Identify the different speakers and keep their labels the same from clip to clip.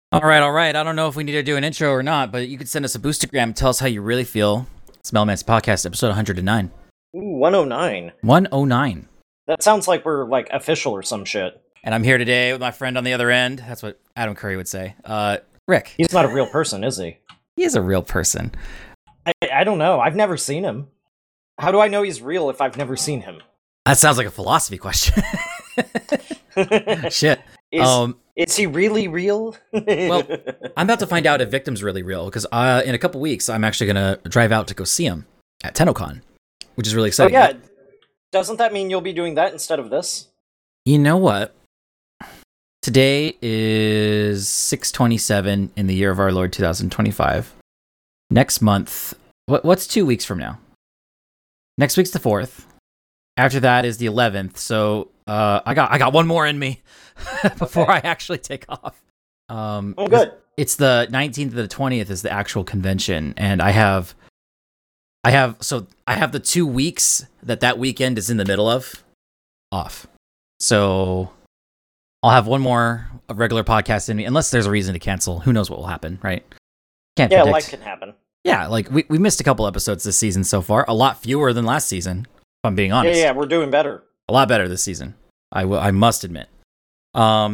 Speaker 1: All right, all right. I don't know if we need to do an intro or not, but you could send us a boostergram. Tell us how you really feel. Smellman's Podcast, episode 109.
Speaker 2: Ooh, 109.
Speaker 1: 109.
Speaker 2: That sounds like we're like official or some shit.
Speaker 1: And I'm here today with my friend on the other end. That's what Adam Curry would say. Rick.
Speaker 2: He's not a real person, is he?
Speaker 1: He is a real person.
Speaker 2: I don't know. I've never seen him. How do I know he's real if I've never seen him?
Speaker 1: That sounds like a philosophy question. Shit.
Speaker 2: Is he really real?
Speaker 1: Well, I'm about to find out if Victim's really real, because in a couple weeks, I'm actually going to drive out to go see him at TennoCon, which is really
Speaker 2: Oh
Speaker 1: exciting.
Speaker 2: yeah. Doesn't that mean you'll be doing that instead of this?
Speaker 1: You know what? Today is 6/27 in the year of our Lord 2025. Next month, what's 2 weeks from now? Next week's the 4th. After that is the 11th. So I got one more in me before I actually take off.
Speaker 2: Oh, good.
Speaker 1: It's the 19th to the 20th is the actual convention, and I have the 2 weeks that weekend is in the middle of off. So I'll have one more regular podcast in me, unless there's a reason to cancel. Who knows what will happen, right? Can't
Speaker 2: Yeah,
Speaker 1: predict.
Speaker 2: life can happen.
Speaker 1: Yeah, like we missed a couple episodes this season so far. A lot fewer than last season, if I'm being honest.
Speaker 2: Yeah, we're doing better.
Speaker 1: A lot better this season. I must admit. Yeah,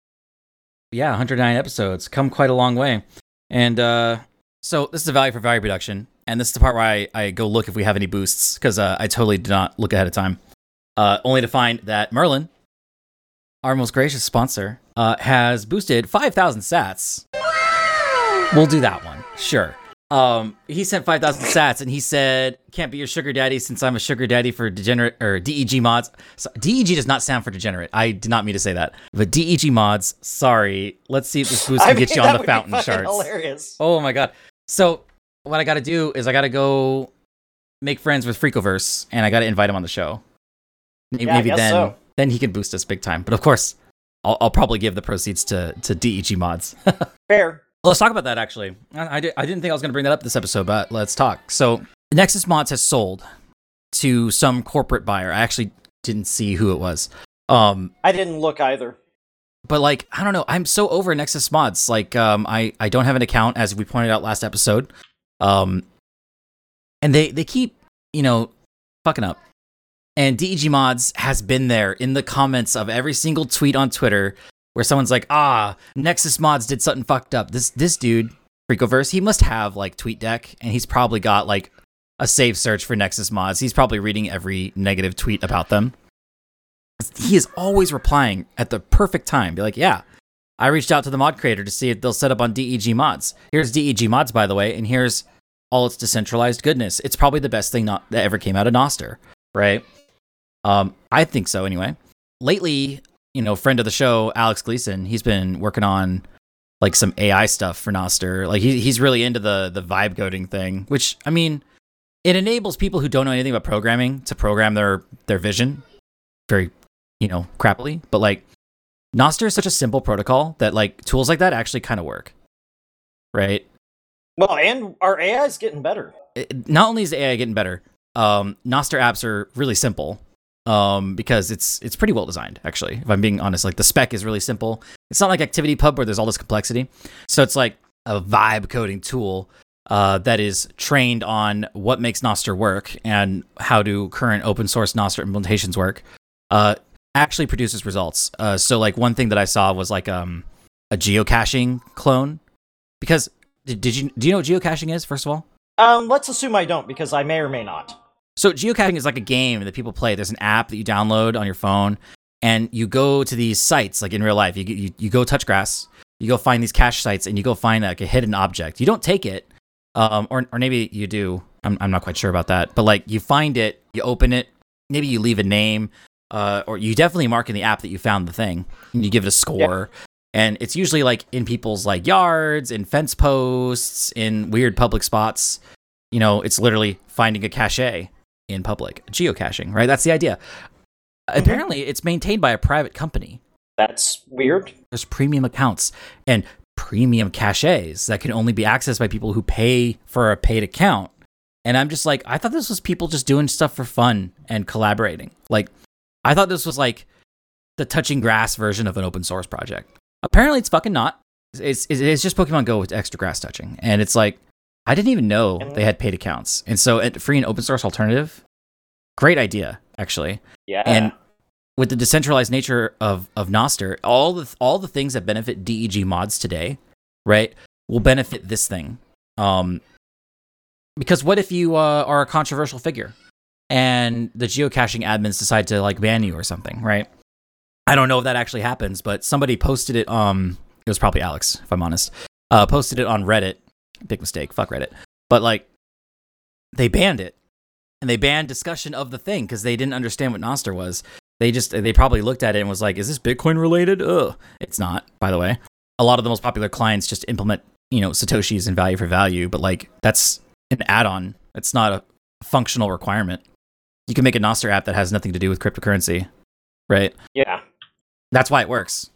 Speaker 1: 109 episodes, come quite a long way. And so this is a value for value production, and this is the part where I go look if we have any boosts, because I totally did not look ahead of time. Only to find that Merlin, our most gracious sponsor, has boosted 5,000 sats. We'll do that one, sure. He sent 5,000 sats, and he said, "Can't be your sugar daddy since I'm a sugar daddy for degenerate or DEG mods." So, DEG does not stand for degenerate. I did not mean to say that, but DEG mods. Sorry. Let's see if this boost can get you on the fountain charts.
Speaker 2: Hilarious.
Speaker 1: Oh my god! So what I got to do is I got to go make friends with Freakoverse, and I got to invite him on the show. Maybe then he can boost us big time. But of course, I'll probably give the proceeds to DEG mods.
Speaker 2: Fair.
Speaker 1: Let's talk about that, actually. I didn't think I was going to bring that up this episode, but let's talk. So, Nexus Mods has sold to some corporate buyer. I actually didn't see who it was.
Speaker 2: I didn't look either.
Speaker 1: But, like, I don't know. I'm so over Nexus Mods. Like, I don't have an account, as we pointed out last episode. And they keep, fucking up. And DEG Mods has been there in the comments of every single tweet on Twitter where someone's like, Nexus Mods did something fucked up. This dude, Freakoverse, he must have, like, TweetDeck, and he's probably got, like, a save search for Nexus Mods. He's probably reading every negative tweet about them. He is always replying at the perfect time. Be like, yeah, I reached out to the mod creator to see if they'll set up on DEG Mods. Here's DEG Mods, by the way, and here's all its decentralized goodness. It's probably the best thing that ever came out of Nostr, right? I think so, anyway. Lately, friend of the show, Alex Gleason, he's been working on, like, some AI stuff for Nostr. Like, he's really into the vibe coding thing, which, I mean, it enables people who don't know anything about programming to program their vision very, crappily. But, like, Nostr is such a simple protocol that, like, tools like that actually kind of work, right?
Speaker 2: Well, and our AI is getting better.
Speaker 1: Not only is the AI getting better, Nostr apps are really simple. Because it's pretty well designed, actually, if I'm being honest. Like, the spec is really simple. It's not like ActivityPub where there's all this complexity. So it's like a vibe coding tool that is trained on what makes Nostr work and how do current open source Nostr implementations work. Actually produces results. So, like, one thing that I saw was like a geocaching clone. Because do you know what geocaching is, first of all?
Speaker 2: Let's assume I don't, because I may or may not.
Speaker 1: So geocaching is like a game that people play. There's an app that you download on your phone, and you go to these sites, like in real life. You go touch grass, you go find these cache sites, and you go find, like, a hidden object. You don't take it, or maybe you do. I'm not quite sure about that. But, like, you find it, you open it, maybe you leave a name, or you definitely mark in the app that you found the thing, and you give it a score. Yeah. And it's usually, like, in people's, like, yards, in fence posts, in weird public spots. It's literally finding a cache in public. Geocaching, right? That's the idea. Apparently, it's maintained by a private company.
Speaker 2: That's weird.
Speaker 1: There's premium accounts and premium caches that can only be accessed by people who pay for a paid account. And I'm just like, I thought this was people just doing stuff for fun and collaborating. Like, I thought this was like the touching grass version of an open source project. Apparently, it's fucking not. it's just Pokemon Go with extra grass touching, and it's like I didn't even know they had paid accounts, and so a free and open source alternative, great idea actually.
Speaker 2: Yeah.
Speaker 1: And with the decentralized nature of Noster, all the things that benefit DEG mods today, right, will benefit this thing. Because what if you are a controversial figure and the geocaching admins decide to like ban you or something, right? I don't know if that actually happens, but somebody posted it. It was probably Alex, if I'm honest. Posted it on Reddit. Big mistake. Fuck Reddit. But like, they banned it, and they banned discussion of the thing because they didn't understand what Noster was. They probably looked at it and was like, "Is this Bitcoin related?" Ugh. It's not, by the way. A lot of the most popular clients just implement, Satoshis and value for value, but like that's an add-on. It's not a functional requirement. You can make a Noster app that has nothing to do with cryptocurrency, right?
Speaker 2: Yeah.
Speaker 1: That's why it works.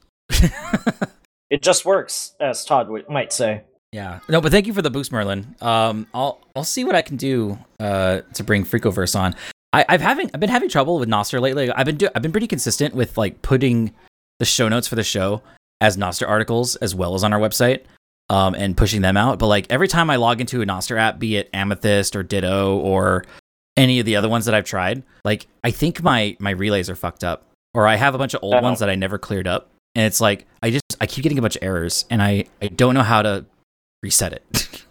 Speaker 2: It just works, as Todd might say.
Speaker 1: Yeah. No, but thank you for the boost, Merlin. I'll see what I can do to bring Freakoverse on. I've been having trouble with Noster lately. I've been pretty consistent with like putting the show notes for the show as Noster articles as well as on our website, and pushing them out. But like every time I log into a Noster app, be it Amethyst or Ditto or any of the other ones that I've tried, like I think my relays are fucked up, or I have a bunch of old ones that I never cleared up, and it's like I keep getting a bunch of errors, and I don't know how to reset it.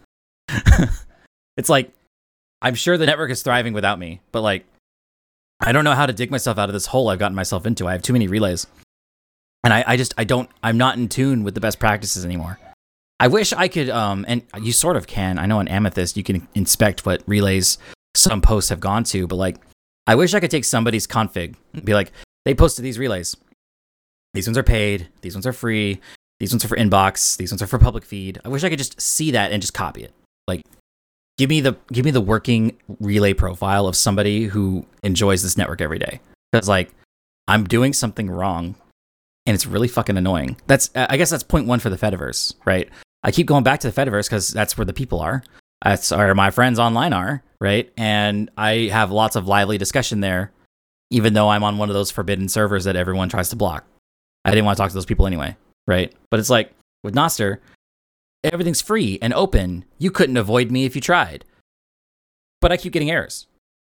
Speaker 1: It's like I'm sure the network is thriving without me, but like I don't know how to dig myself out of this hole I've gotten myself into. I have too many relays, and I'm not in tune with the best practices anymore. I wish I could, and you sort of can. I know on Amethyst you can inspect what relays some posts have gone to, but like I wish I could take somebody's config and be like, they posted these relays. These ones are paid. These ones are free. These ones are for inbox. These ones are for public feed. I wish I could just see that and just copy it. Like, give me the working relay profile of somebody who enjoys this network every day. Because like, I'm doing something wrong, and it's really fucking annoying. I guess that's point one for the Fediverse, right? I keep going back to the Fediverse because that's where the people are. That's where my friends online are, right? And I have lots of lively discussion there, even though I'm on one of those forbidden servers that everyone tries to block. I didn't want to talk to those people anyway, right? But it's like, with Noster, everything's free and open. You couldn't avoid me if you tried. But I keep getting errors.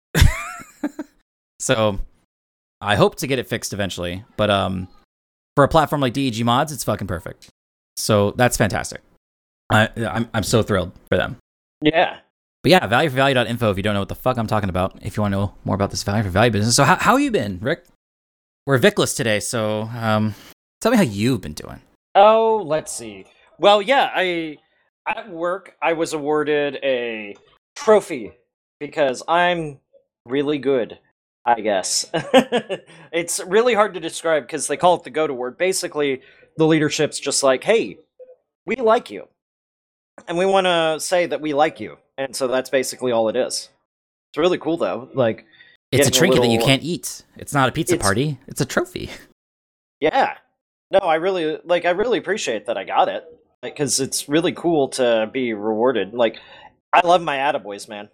Speaker 1: So, I hope to get it fixed eventually. But for a platform like DEG Mods, it's fucking perfect. So, that's fantastic. I'm so thrilled for them.
Speaker 2: Yeah.
Speaker 1: But yeah, valueforvalue.info if you don't know what the fuck I'm talking about, if you want to know more about this value for value business. So how you been, Rick? We're Vickless today, so tell me how you've been doing.
Speaker 2: Oh, let's see. Well, yeah, at work, I was awarded a trophy because I'm really good, I guess. It's really hard to describe because they call it the GOAT Award. Basically, the leadership's just like, hey, we like you. And we want to say that we like you. And so that's basically all it is. It's really cool, though. Like,
Speaker 1: it's a trinket that you can't eat. It's not a pizza party. It's a trophy.
Speaker 2: Yeah. No, I really appreciate that I got it. Because it's really cool to be rewarded. Like, I love my attaboys, man.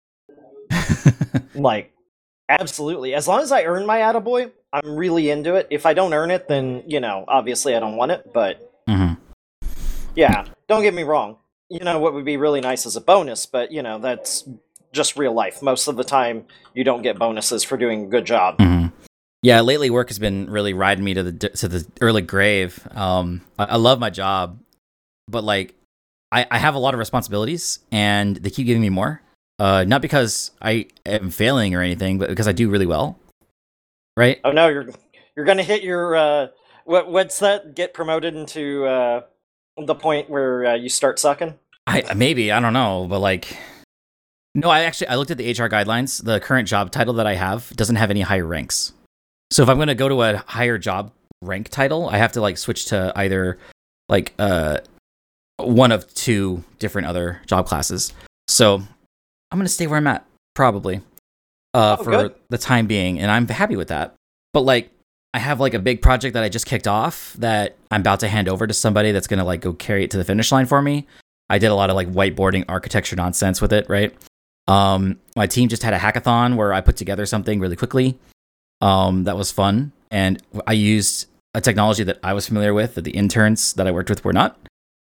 Speaker 2: Like, absolutely. As long as I earn my attaboy, I'm really into it. If I don't earn it, then, obviously I don't want it. But, yeah, don't get me wrong. What would be really nice as a bonus, but, that's just real life. Most of the time, you don't get bonuses for doing a good job.
Speaker 1: Mm-hmm. Yeah, lately work has been really riding me to the early grave. I love my job, but like, I have a lot of responsibilities, and they keep giving me more. Not because I am failing or anything, but because I do really well. Right?
Speaker 2: Oh no, you're gonna hit your what's that? Get promoted into the point where you start sucking?
Speaker 1: I don't know, but like, no, I looked at the HR guidelines. The current job title that I have doesn't have any higher ranks. So if I'm going to go to a higher job rank title, I have to like switch to either like one of two different other job classes. So I'm going to stay where I'm at probably for good. The time being, and I'm happy with that. But like, I have like a big project that I just kicked off that I'm about to hand over to somebody that's going to like go carry it to the finish line for me. I did a lot of like whiteboarding architecture nonsense with it, right? My team just had a hackathon where I put together something really quickly. That was fun. And I used a technology that I was familiar with that the interns that I worked with were not.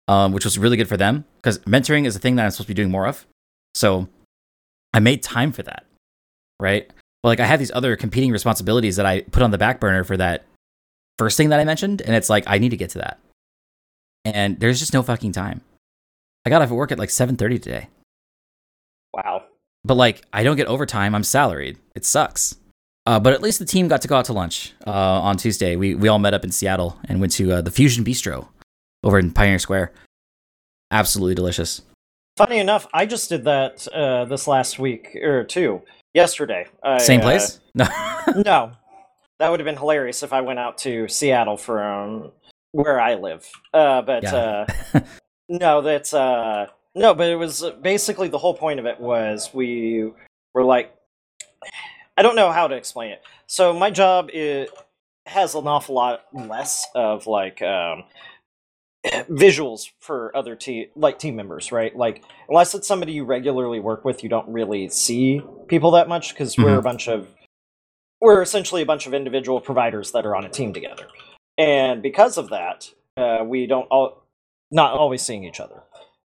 Speaker 1: which was really good for them because mentoring is a thing that I'm supposed to be doing more of. So I made time for that, right? But like I had these other competing responsibilities that I put on the back burner for that first thing that I mentioned, and it's like I need to get to that, and there's just no fucking time. I got off at work at like 7:30 today.
Speaker 2: Wow.
Speaker 1: But like I don't get overtime. I'm salaried. It sucks. But at least the team got to go out to lunch on Tuesday. We all met up in Seattle and went to the Fusion Bistro over in Pioneer Square. Absolutely delicious.
Speaker 2: Funny enough, I just did that this last week or two. Yesterday.
Speaker 1: Same place? No.
Speaker 2: No. That would have been hilarious if I went out to Seattle from where I live. But no, that's no, but it was basically the whole point of it was we were like, I don't know how to explain it. So my job has an awful lot less of like visuals for other team members, right? Like unless it's somebody you regularly work with, you don't really see people that much because we're essentially a bunch of individual providers that are on a team together, and because of that, we don't not always seeing each other.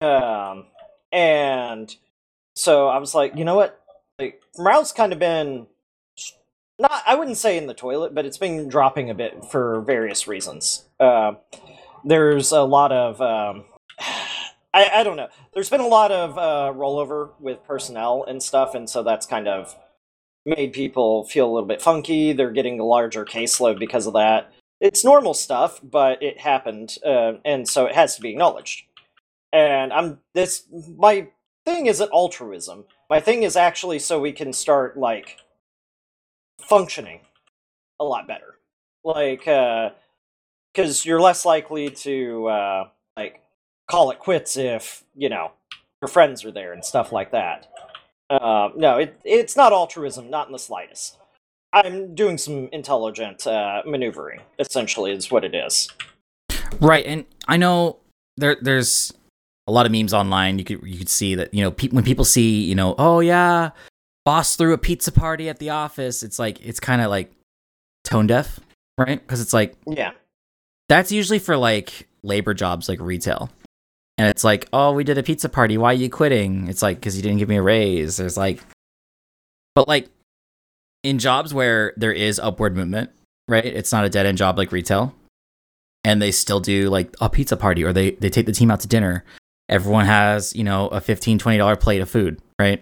Speaker 2: And so I was like, you know what? Like, morale's kind of been not, I wouldn't say in the toilet, but it's been dropping a bit for various reasons. There's a lot of I don't know. There's been a lot of rollover with personnel and stuff, and so that's kind of made people feel a little bit funky. They're getting a larger caseload because of that. It's normal stuff, but it happened, and so it has to be acknowledged. And my thing isn't altruism. My thing is actually so we can start like functioning a lot better. Like, because you're less likely to like call it quits if your friends are there and stuff like that. No, it's not altruism, not in the slightest. I'm doing some intelligent maneuvering, essentially, is what it is.
Speaker 1: Right, and I know there's a lot of memes online. You could see that when people see oh yeah, boss threw a pizza party at the office. It's like it's kind of like tone deaf, right? Because it's like that's usually for like labor jobs like retail. And it's like, oh, we did a pizza party. Why are you quitting? It's like, because you didn't give me a raise. There's like, but like in jobs where there is upward movement, right? It's not a dead end job like retail. And they still do like a pizza party, or they take the team out to dinner. Everyone has, a $15, $20 plate of food, right?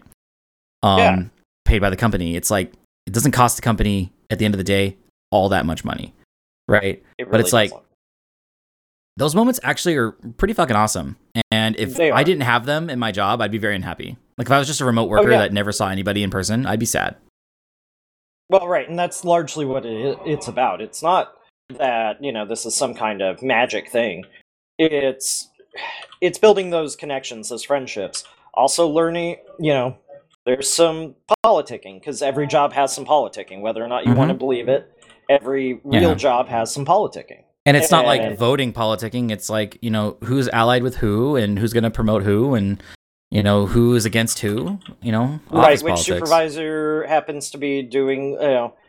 Speaker 1: Paid by the company. It's like, it doesn't cost the company at the end of the day all that much money, right? But it's like, those moments actually are pretty fucking awesome. And if I didn't have them in my job, I'd be very unhappy. Like if I was just a remote worker that never saw anybody in person, I'd be sad.
Speaker 2: Well, right. And that's largely what it's about. It's not that, this is some kind of magic thing. It's building those connections, those friendships. Also learning, there's some politicking, because every job has some politicking, whether or not you want to believe it. Every real job has some politicking.
Speaker 1: And it's not like voting politicking. It's like, who's allied with who and who's going to promote who and, who is against who,
Speaker 2: right, which supervisor happens to be doing,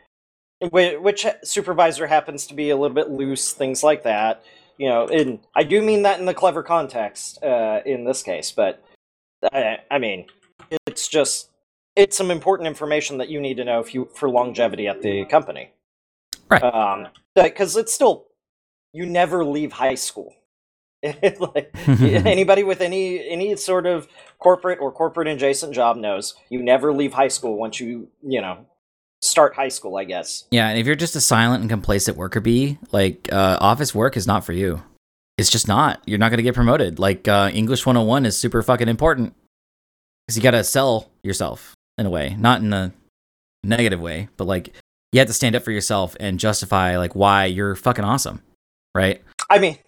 Speaker 2: which supervisor happens to be a little bit loose, things like that. And I do mean that in the clever context in this case, but I mean, it's some important information that you need to know for longevity at the company.
Speaker 1: Right.
Speaker 2: Because it's still, you never leave high school. Like, anybody with any sort of corporate or corporate adjacent job knows you never leave high school once you start high school, I guess.
Speaker 1: Yeah, and if you're just a silent and complacent worker bee, like office work is not for you. It's just not. You're not going to get promoted. Like English 101 is super fucking important because you got to sell yourself in a way, not in a negative way, but like you have to stand up for yourself and justify like why you're fucking awesome. Right.
Speaker 2: I mean,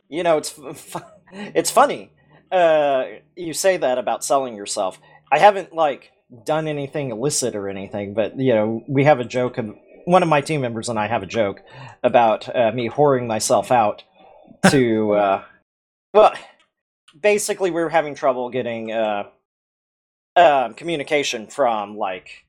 Speaker 2: it's funny. You say that about selling yourself. I haven't like done anything illicit or anything, but we have a joke. One of my team members and I have a joke about me whoring myself out to. Well, basically, we were having trouble getting communication from like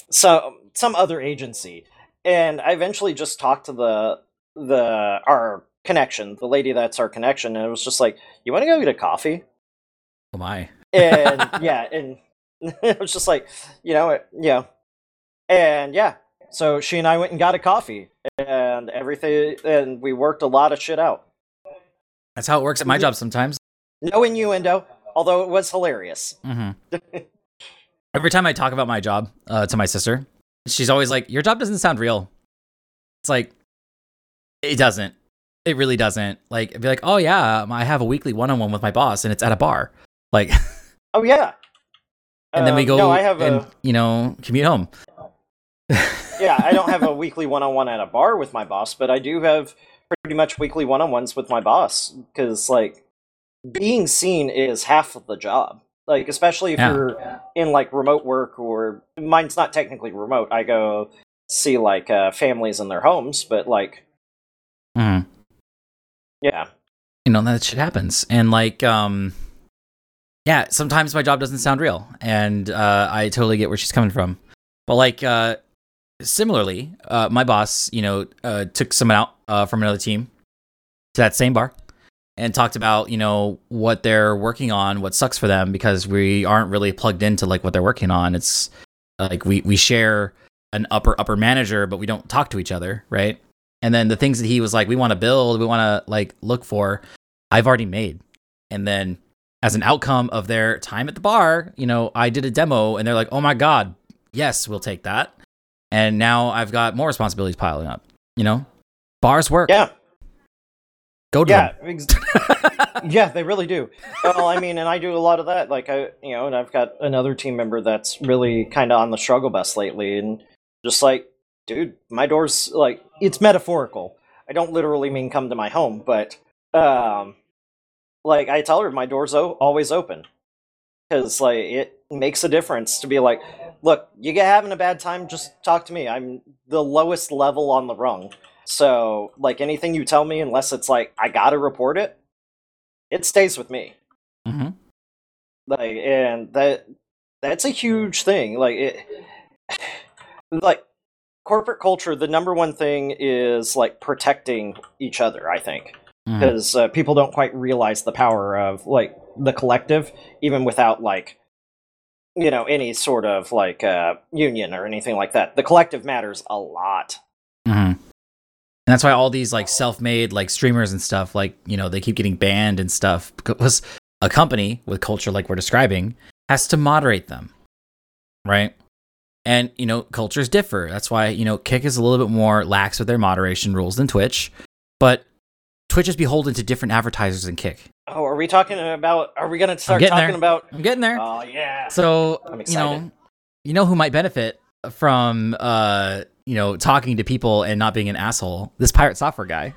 Speaker 2: some other agency. And I eventually just talked to our connection, the lady that's our connection, and it was just like, you want to go get a coffee?
Speaker 1: Oh my.
Speaker 2: And yeah, and it was just like, yeah. And yeah, so she and I went and got a coffee and everything, and we worked a lot of shit out.
Speaker 1: That's how it works at my job sometimes.
Speaker 2: No innuendo, although it was hilarious.
Speaker 1: Mm-hmm. Every time I talk about my job to my sister, she's always like, your job doesn't sound real. It's like, it doesn't. It really doesn't. Like, I'd be like, oh yeah, I have a weekly one-on-one with my boss, and it's at a bar. Like,
Speaker 2: oh yeah.
Speaker 1: And then we go
Speaker 2: no, I have
Speaker 1: commute home.
Speaker 2: Yeah, I don't have a weekly one-on-one at a bar with my boss, but I do have pretty much weekly one-on-ones with my boss, because, like, being seen is half of the job. Like, especially if you're in, like, remote work, or mine's not technically remote. I go see, like, families in their homes, but, like, yeah.
Speaker 1: That shit happens. And, like, yeah, sometimes my job doesn't sound real, and I totally get where she's coming from. But, like, similarly, my boss, took someone out from another team to that same bar and talked about, what they're working on, what sucks for them, because we aren't really plugged into, like, what they're working on. It's like we share an upper manager, but we don't talk to each other, right? And then the things that he was like, we want to build, we want to, like, look for, I've already made. And then as an outcome of their time at the bar, I did a demo, and they're like, oh my God, yes, we'll take that. And now I've got more responsibilities piling up. Bars work.
Speaker 2: Yeah.
Speaker 1: Go to them.
Speaker 2: Yeah, they really do. Well, I mean, and I do a lot of that. Like, and I've got another team member that's really kind of on the struggle bus lately, and just like, dude, my door's, like, it's metaphorical. I don't literally mean come to my home, but like, I tell her my door's always open, because, like, it makes a difference to be like, look, you get having a bad time, just talk to me. I'm the lowest level on the rung. So, like, anything you tell me, unless it's like, I gotta report it, it stays with me.
Speaker 1: Mm-hmm.
Speaker 2: Like, and that's a huge thing. Like, corporate culture, the number one thing is, like, protecting each other, I think. Because people don't quite realize the power of, like, the collective, even without, like, any sort of, like, union or anything like that. The collective matters a lot.
Speaker 1: Mm-hmm. And that's why all these, like, self-made, like, streamers and stuff, like, they keep getting banned and stuff, because a company with culture like we're describing has to moderate them, right? And, cultures differ. That's why, Kick is a little bit more lax with their moderation rules than Twitch, but Twitch is beholden to different advertisers than Kick.
Speaker 2: Oh, are we going to start talking about...
Speaker 1: I'm getting there.
Speaker 2: Oh, yeah.
Speaker 1: So,
Speaker 2: I'm excited.
Speaker 1: Who might benefit from, talking to people and not being an asshole? This Pirate Software guy.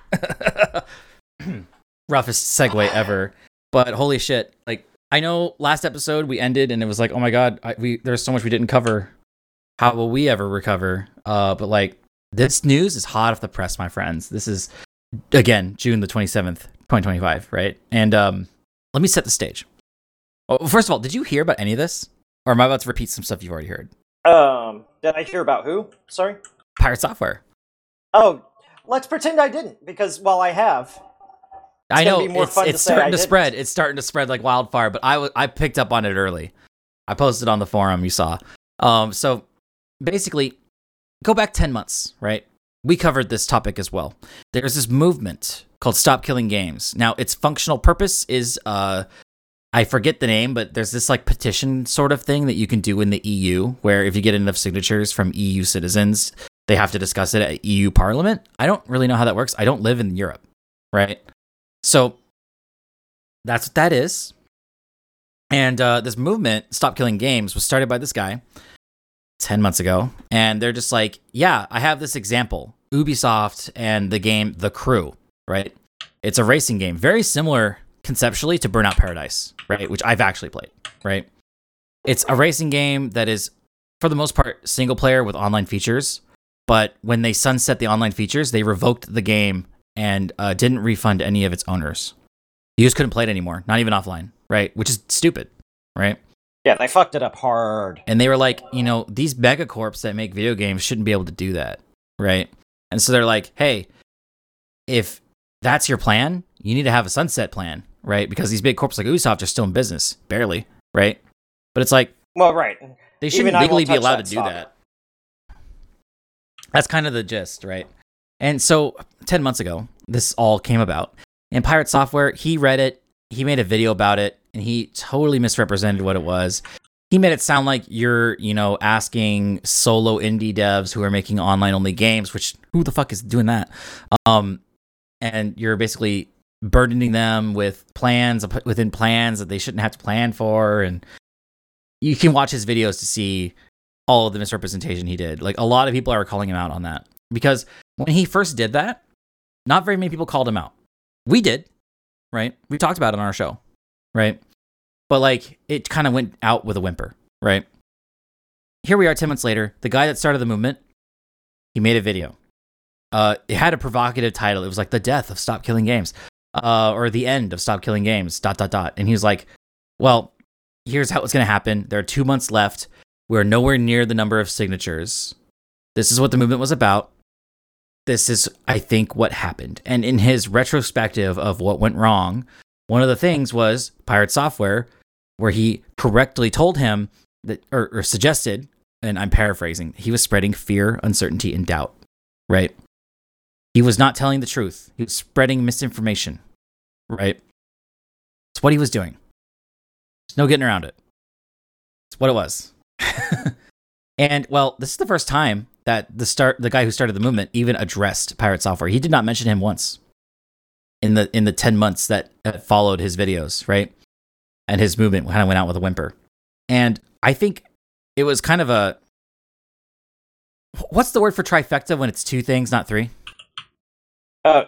Speaker 1: Roughest segue ever. But holy shit. Like, I know last episode we ended and it was like, oh my God, there's so much we didn't cover. How will we ever recover? But, like, this news is hot off the press, my friends. This is, again, June the 27th, 2025, right? And let me set the stage. Oh, first of all, did you hear about any of this? Or am I about to repeat some stuff you've already heard?
Speaker 2: Did I hear about who? Sorry?
Speaker 1: Pirate Software.
Speaker 2: Oh, let's pretend I didn't, because, well, I have.
Speaker 1: I know, it's starting to spread. It's starting to spread like wildfire, but I picked up on it early. I posted on the forum, you saw. So, basically, go back 10 months, right? We covered this topic as well. There's this movement called Stop Killing Games. Now, its functional purpose is, I forget the name, but there's this, like, petition sort of thing that you can do in the EU, where if you get enough signatures from EU citizens, they have to discuss it at EU Parliament. I don't really know how that works. I don't live in Europe, right? So, that's what that is. And this movement, Stop Killing Games, was started by this guy 10 months ago. And they're just like, yeah, I have this example. Ubisoft and the game The Crew, right? It's a racing game. Very similar conceptually to Burnout Paradise, right? Which I've actually played, right? It's a racing game that is, for the most part, single player with online features. But when they sunset the online features, they revoked the game and didn't refund any of its owners. You just couldn't play it anymore, not even offline, right? Which is stupid, right?
Speaker 2: Yeah, they fucked it up hard.
Speaker 1: And they were like, these megacorps that make video games shouldn't be able to do that, right? And so they're like, hey, if that's your plan, you need to have a sunset plan, right? Because these big corps like Ubisoft are still in business, barely, right? But it's like,
Speaker 2: well, right.
Speaker 1: they shouldn't legally be allowed to do that. That's kind of the gist, right? And so 10 months ago, this all came about. And Pirate Software, he read it, he made a video about it, and he totally misrepresented what it was. He made it sound like you're, asking solo indie devs who are making online-only games, which who the fuck is doing that? And you're basically burdening them with plans within plans that they shouldn't have to plan for. And you can watch his videos to see all of the misrepresentation he did. Like, a lot of people are calling him out on that. Because when he first did that, not very many people called him out. We did, right? We talked about it on our show, right? But like, it kind of went out with a whimper, right? Here we are 10 months later. The guy that started the movement, he made a video. It had a provocative title. It was like the death of Stop Killing Games, or the end of Stop Killing Games, ... And he was like, well, here's how it's going to happen. There are 2 months left. We're nowhere near the number of signatures. This is what the movement was about. This is, I think, what happened. And in his retrospective of what went wrong, one of the things was Pirate Software, where he correctly told him that, or suggested, and I'm paraphrasing, he was spreading fear, uncertainty, and doubt, right? He was not telling the truth. He was spreading misinformation, right? It's what he was doing. There's no getting around it. It's what it was. And, well, this is the first time that the guy who started the movement even addressed Pirate Software. He did not mention him once in the 10 months that followed his videos, right? And his movement kind of went out with a whimper. And I think it was kind of a... What's the word for trifecta when it's two things, not three?
Speaker 2: A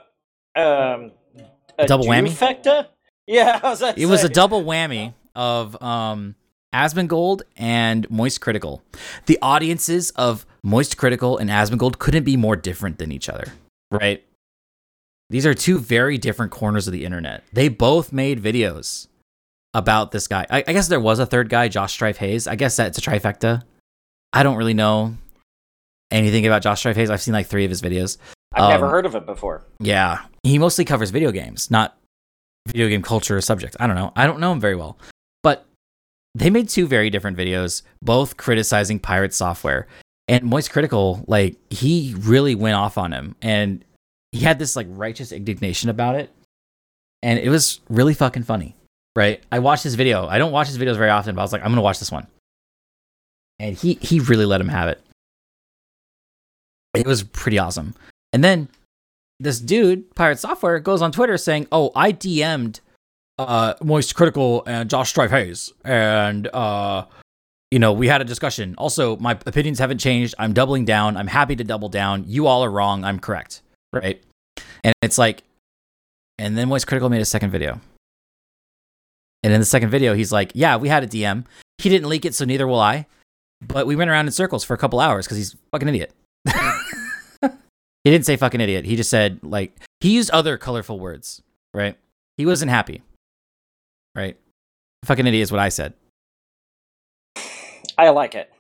Speaker 1: double whammy?
Speaker 2: Trifecta? Yeah,
Speaker 1: it was a double whammy of Asmongold and Moist Critical. The audiences of Moist Critical and Asmongold couldn't be more different than each other, right? These are two very different corners of the internet. They both made videos about this guy. I guess there was a third guy, Josh Strife Hayes. I guess that's a trifecta. I don't really know anything about Josh Strife Hayes. I've seen like 3 of his videos.
Speaker 2: I've never heard of it before.
Speaker 1: Yeah. He mostly covers video games, not video game culture or subjects. I don't know. I don't know him very well. But they made 2 very different videos, both criticizing Pirate Software. And Moist Critical, like, he really went off on him. And he had this, like, righteous indignation about it. And it was really fucking funny, right? I watched his video. I don't watch his videos very often, but I was like, I'm going to watch this one. And he really let him have it. It was pretty awesome. And then this dude, Pirate Software, goes on Twitter saying, oh, I DM'd Moist Critical and Josh Strife Hayes, and we had a discussion. Also, my opinions haven't changed. I'm doubling down. I'm happy to double down. You all are wrong. I'm correct, right? And it's like, and then Moist Critical made a second video, and in the second video, he's like, yeah, we had a DM. He didn't leak it, so neither will I. But we went around in circles for a couple hours because he's a fucking idiot. He didn't say fucking idiot. He just said, like, he used other colorful words, right? He wasn't happy. Right? Fucking idiot is what I said.
Speaker 2: I like it.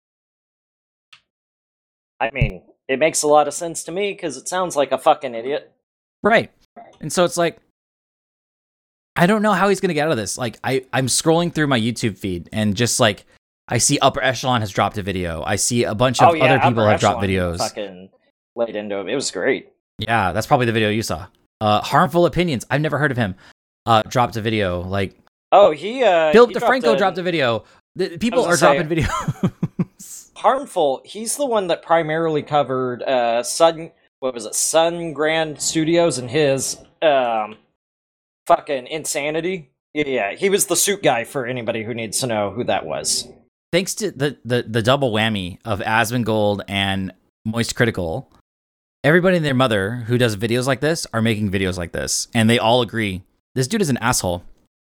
Speaker 2: I mean, it makes a lot of sense to me because it sounds like a fucking idiot.
Speaker 1: Right. And so it's like, I don't know how he's going to get out of this. Like, I'm scrolling through my YouTube feed and just like, I see Upper Echelon has dropped a video. I see a bunch of other people have dropped videos.
Speaker 2: Fucking laid into it. It was great.
Speaker 1: Yeah, that's probably the video you saw. Harmful Opinions. I've never heard of him. Dropped a video. Like,
Speaker 2: oh,
Speaker 1: Philip DeFranco dropped a video. People are dropping videos.
Speaker 2: Harmful. He's the one that primarily covered Sun Grand Studios and his fucking Insanity. Yeah, he was the suit guy for anybody who needs to know who that was.
Speaker 1: Thanks to the double whammy of Asmongold and Moist Critical, everybody and their mother who does videos like this are making videos like this, and they all agree this dude is an asshole.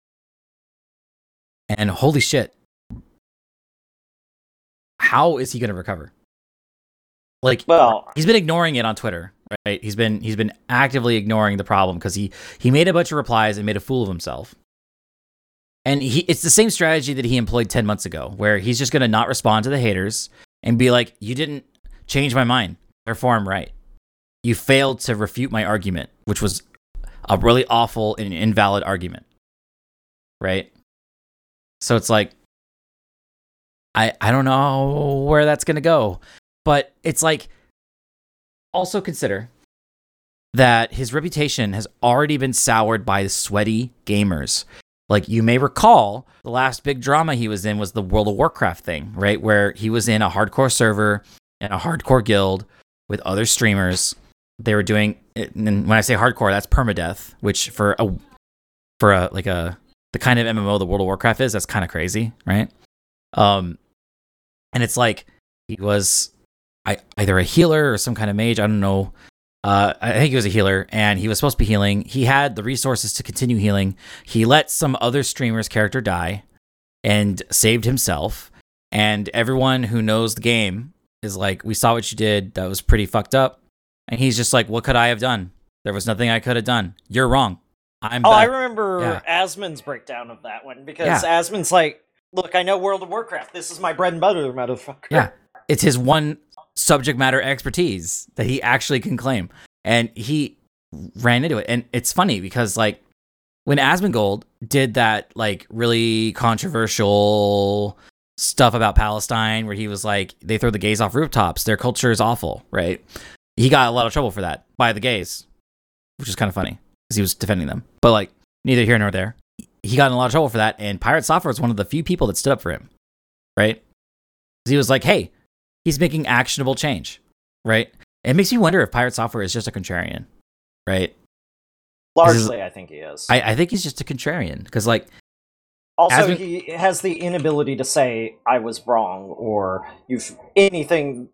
Speaker 1: And holy shit, how is he going to recover? Like, well, he's been ignoring it on Twitter, right? He's been actively ignoring the problem because he made a bunch of replies and made a fool of himself. And it's the same strategy that he employed 10 months ago, where he's just going to not respond to the haters and be like, you didn't change my mind. Therefore, I'm right. You failed to refute my argument, which was a really awful and invalid argument, right? So it's like, I don't know where that's going to go, but it's like, also consider that his reputation has already been soured by sweaty gamers. Like, you may recall, the last big drama he was in was the World of Warcraft thing, right? Where he was in a hardcore server and a hardcore guild with other streamers. They were doing, and when I say hardcore, that's permadeath, which for the kind of MMO the World of Warcraft is, that's kind of crazy, right? And it's like, he was either a healer or some kind of mage, I don't know. I think he was a healer, and he was supposed to be healing. He had the resources to continue healing. He let some other streamer's character die and saved himself. And everyone who knows the game is like, we saw what you did. That was pretty fucked up. And he's just like, what could I have done? There was nothing I could have done. You're wrong.
Speaker 2: I remember Asmon's breakdown of that one, because Asmon's like, look, I know World of Warcraft. This is my bread and butter, motherfucker.
Speaker 1: Yeah, it's his one subject matter expertise that he actually can claim, and he ran into it. And it's funny because, like, when Asmongold did that like really controversial stuff about Palestine, where he was like, they throw the gays off rooftops, their culture is awful, right? He got a lot of trouble for that by the gays, which is kind of funny because he was defending them, but like, neither here nor there. He got in a lot of trouble for that, and Pirate Software was one of the few people that stood up for him, right? He was like, hey, he's making actionable change, right? It makes me wonder if Pirate Software is just a contrarian, right?
Speaker 2: Largely, I think he is.
Speaker 1: I think he's just a contrarian, because, like...
Speaker 2: Also, he has the inability to say, I was wrong, or anything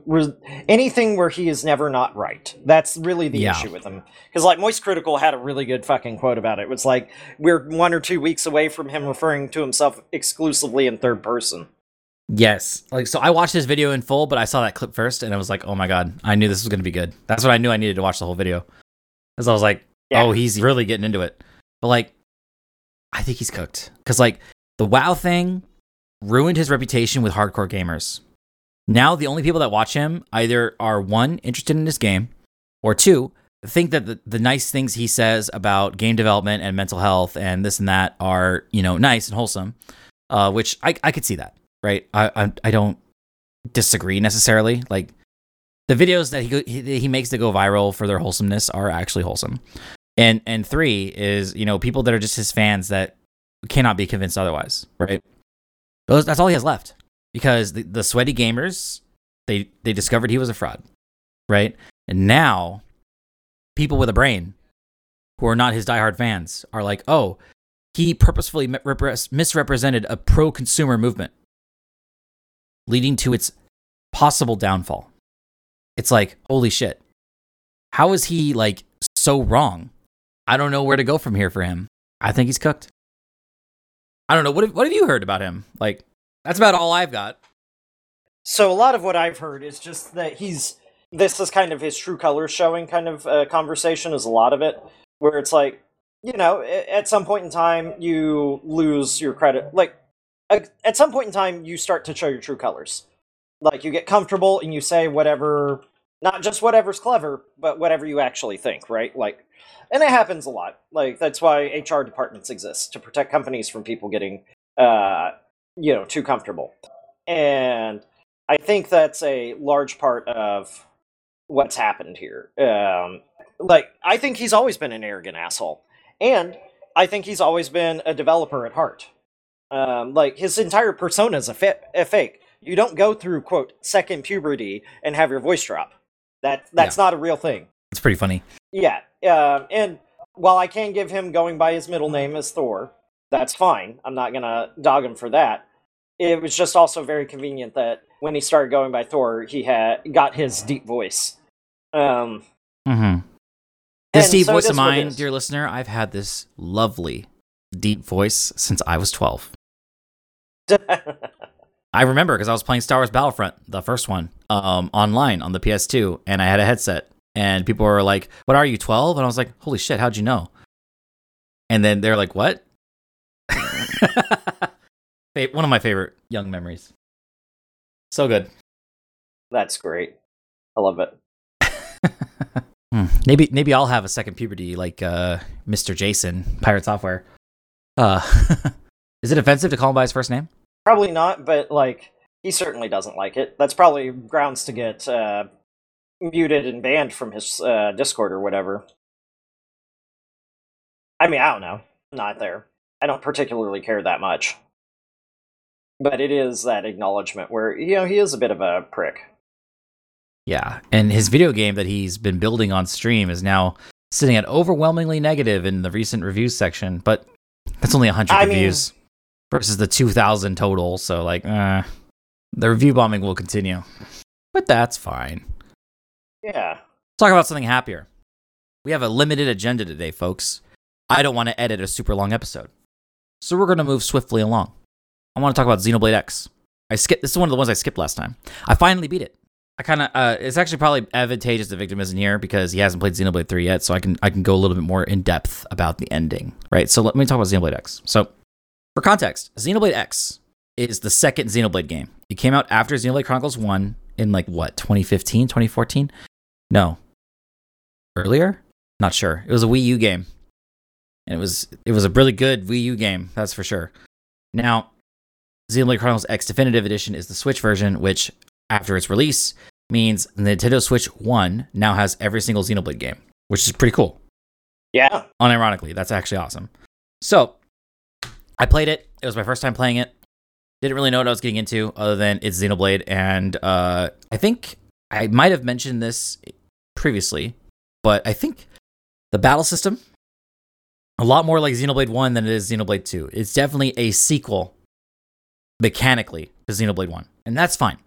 Speaker 2: where he is never not right. That's really the issue with him. Because, like, Moist Critical had a really good fucking quote about it. It was like, we're 1 or 2 weeks away from him referring to himself exclusively in third person.
Speaker 1: Yes. Like, so I watched this video in full, but I saw that clip first, and I was like, oh my god, I knew this was going to be good. That's what I knew I needed to watch the whole video. Because I was like, oh, he's really getting into it. But, like, I think he's cooked. Because, like, the WoW thing ruined his reputation with hardcore gamers. Now, the only people that watch him either are, 1, interested in this game, or 2, think that the nice things he says about game development and mental health and this and that are, you know, nice and wholesome, which I could see that, right? I don't disagree necessarily. Like, the videos that he makes that go viral for their wholesomeness are actually wholesome. And 3 is, you know, people that are just his fans that cannot be convinced otherwise, right? That's all he has left, because the sweaty gamers, they discovered he was a fraud, right? And now people with a brain who are not his diehard fans are like, oh, he purposefully misrepresented a pro-consumer movement, leading to its possible downfall. It's like, holy shit. How is he, like, so wrong? I don't know where to go from here for him. I think he's cooked. I don't know. What have you heard about him? Like, that's about all I've got.
Speaker 2: So a lot of what I've heard is just that this is kind of his true colors showing kind of conversation, is a lot of it, where it's like, you know, at some point in time, you lose your credit. Like, at some point in time, you start to show your true colors. Like, you get comfortable and you say whatever, not just whatever's clever, but whatever you actually think, right? Like, and it happens a lot. Like, that's why HR departments exist, to protect companies from people getting, you know, too comfortable. And I think that's a large part of what's happened here. Like, I think he's always been an arrogant asshole. And I think he's always been a developer at heart. Like, his entire persona is a fake. You don't go through, quote, second puberty and have your voice drop. That's not a real thing.
Speaker 1: It's pretty funny.
Speaker 2: Yeah. And while I can give him going by his middle name as Thor, that's fine. I'm not gonna dog him for that. It was just also very convenient that when he started going by Thor, he got his deep voice.
Speaker 1: This deep voice of mine, dear listener, I've had this lovely deep voice since I was 12. I remember because I was playing Star Wars Battlefront, the first one, online on the PS2, and I had a headset. And people were like, what are you, 12? And I was like, holy shit, how'd you know? And then they're like, what? One of my favorite young memories. So good.
Speaker 2: That's great. I love it.
Speaker 1: Maybe I'll have a second puberty like Mr. Jason, Pirate Software. Uh, is it offensive to call him by his first name?
Speaker 2: Probably not, but like he certainly doesn't like it. That's probably grounds to get muted and banned from his Discord or whatever. I mean, I don't know. I'm not there. I don't particularly care that much. But it is that acknowledgement where, he is a bit of a prick.
Speaker 1: Yeah, and his video game that he's been building on stream is now sitting at overwhelmingly negative in the recent reviews section, but that's only 100 reviews versus the 2,000 total, so the review bombing will continue. But that's fine.
Speaker 2: Yeah.
Speaker 1: Let's talk about something happier. We have a limited agenda today, folks. I don't want to edit a super long episode, so we're going to move swiftly along. I want to talk about Xenoblade X. This is one of the ones I skipped last time. I finally beat it. I kind of it's actually probably advantageous that Victim isn't here because he hasn't played Xenoblade 3 yet, so I can go a little bit more in depth about the ending, right? So let me talk about Xenoblade X. So for context, Xenoblade X is the second Xenoblade game. It came out after Xenoblade Chronicles 1 in 2015, 2014? No. Earlier? Not sure. It was a Wii U game. And it was a really good Wii U game, that's for sure. Now, Xenoblade Chronicles X Definitive Edition is the Switch version, which, after its release, means the Nintendo Switch 1 now has every single Xenoblade game, which is pretty cool.
Speaker 2: Yeah.
Speaker 1: Unironically, that's actually awesome. So, I played it. It was my first time playing it. Didn't really know what I was getting into, other than it's Xenoblade, and I think I might have mentioned this previously, but I think the battle system, a lot more like Xenoblade 1 than it is Xenoblade 2. It's definitely a sequel, mechanically, to Xenoblade 1, and that's fine.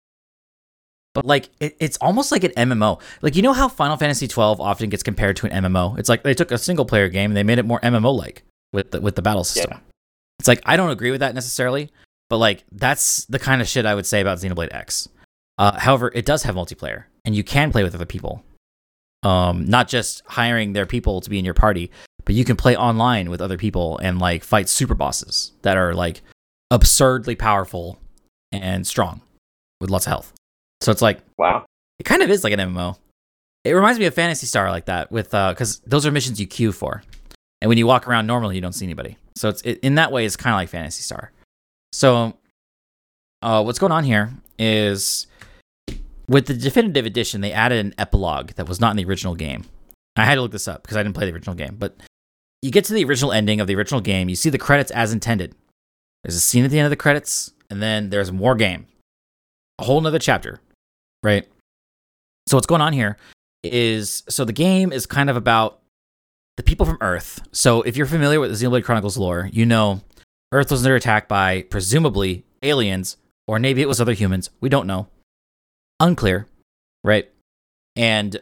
Speaker 1: But it's almost like an MMO. You know how Final Fantasy 12 often gets compared to an MMO? It's like they took a single player game and they made it more MMO-like with the battle system. Yeah. It's I don't agree with that necessarily, but that's the kind of shit I would say about Xenoblade X. However, it does have multiplayer, and you can play with other people. Not just hiring their people to be in your party, but you can play online with other people and fight super bosses that are absurdly powerful and strong with lots of health. So it's
Speaker 2: wow.
Speaker 1: It kind of is like an MMO. It reminds me of Phantasy Star like that, with because those are missions you queue for, and when you walk around normally, you don't see anybody. So in that way, it's kind of like Phantasy Star. So what's going on here is with the Definitive Edition, they added an epilogue that was not in the original game. I had to look this up because I didn't play the original game, but you get to the original ending of the original game, you see the credits as intended. There's a scene at the end of the credits, and then there's more game. A whole nother chapter, right? So what's going on here is, so the game is kind of about the people from Earth. So if you're familiar with the Xenoblade Chronicles lore, you know Earth was under attack by, presumably, aliens, or maybe it was other humans. We don't know. Unclear, right? And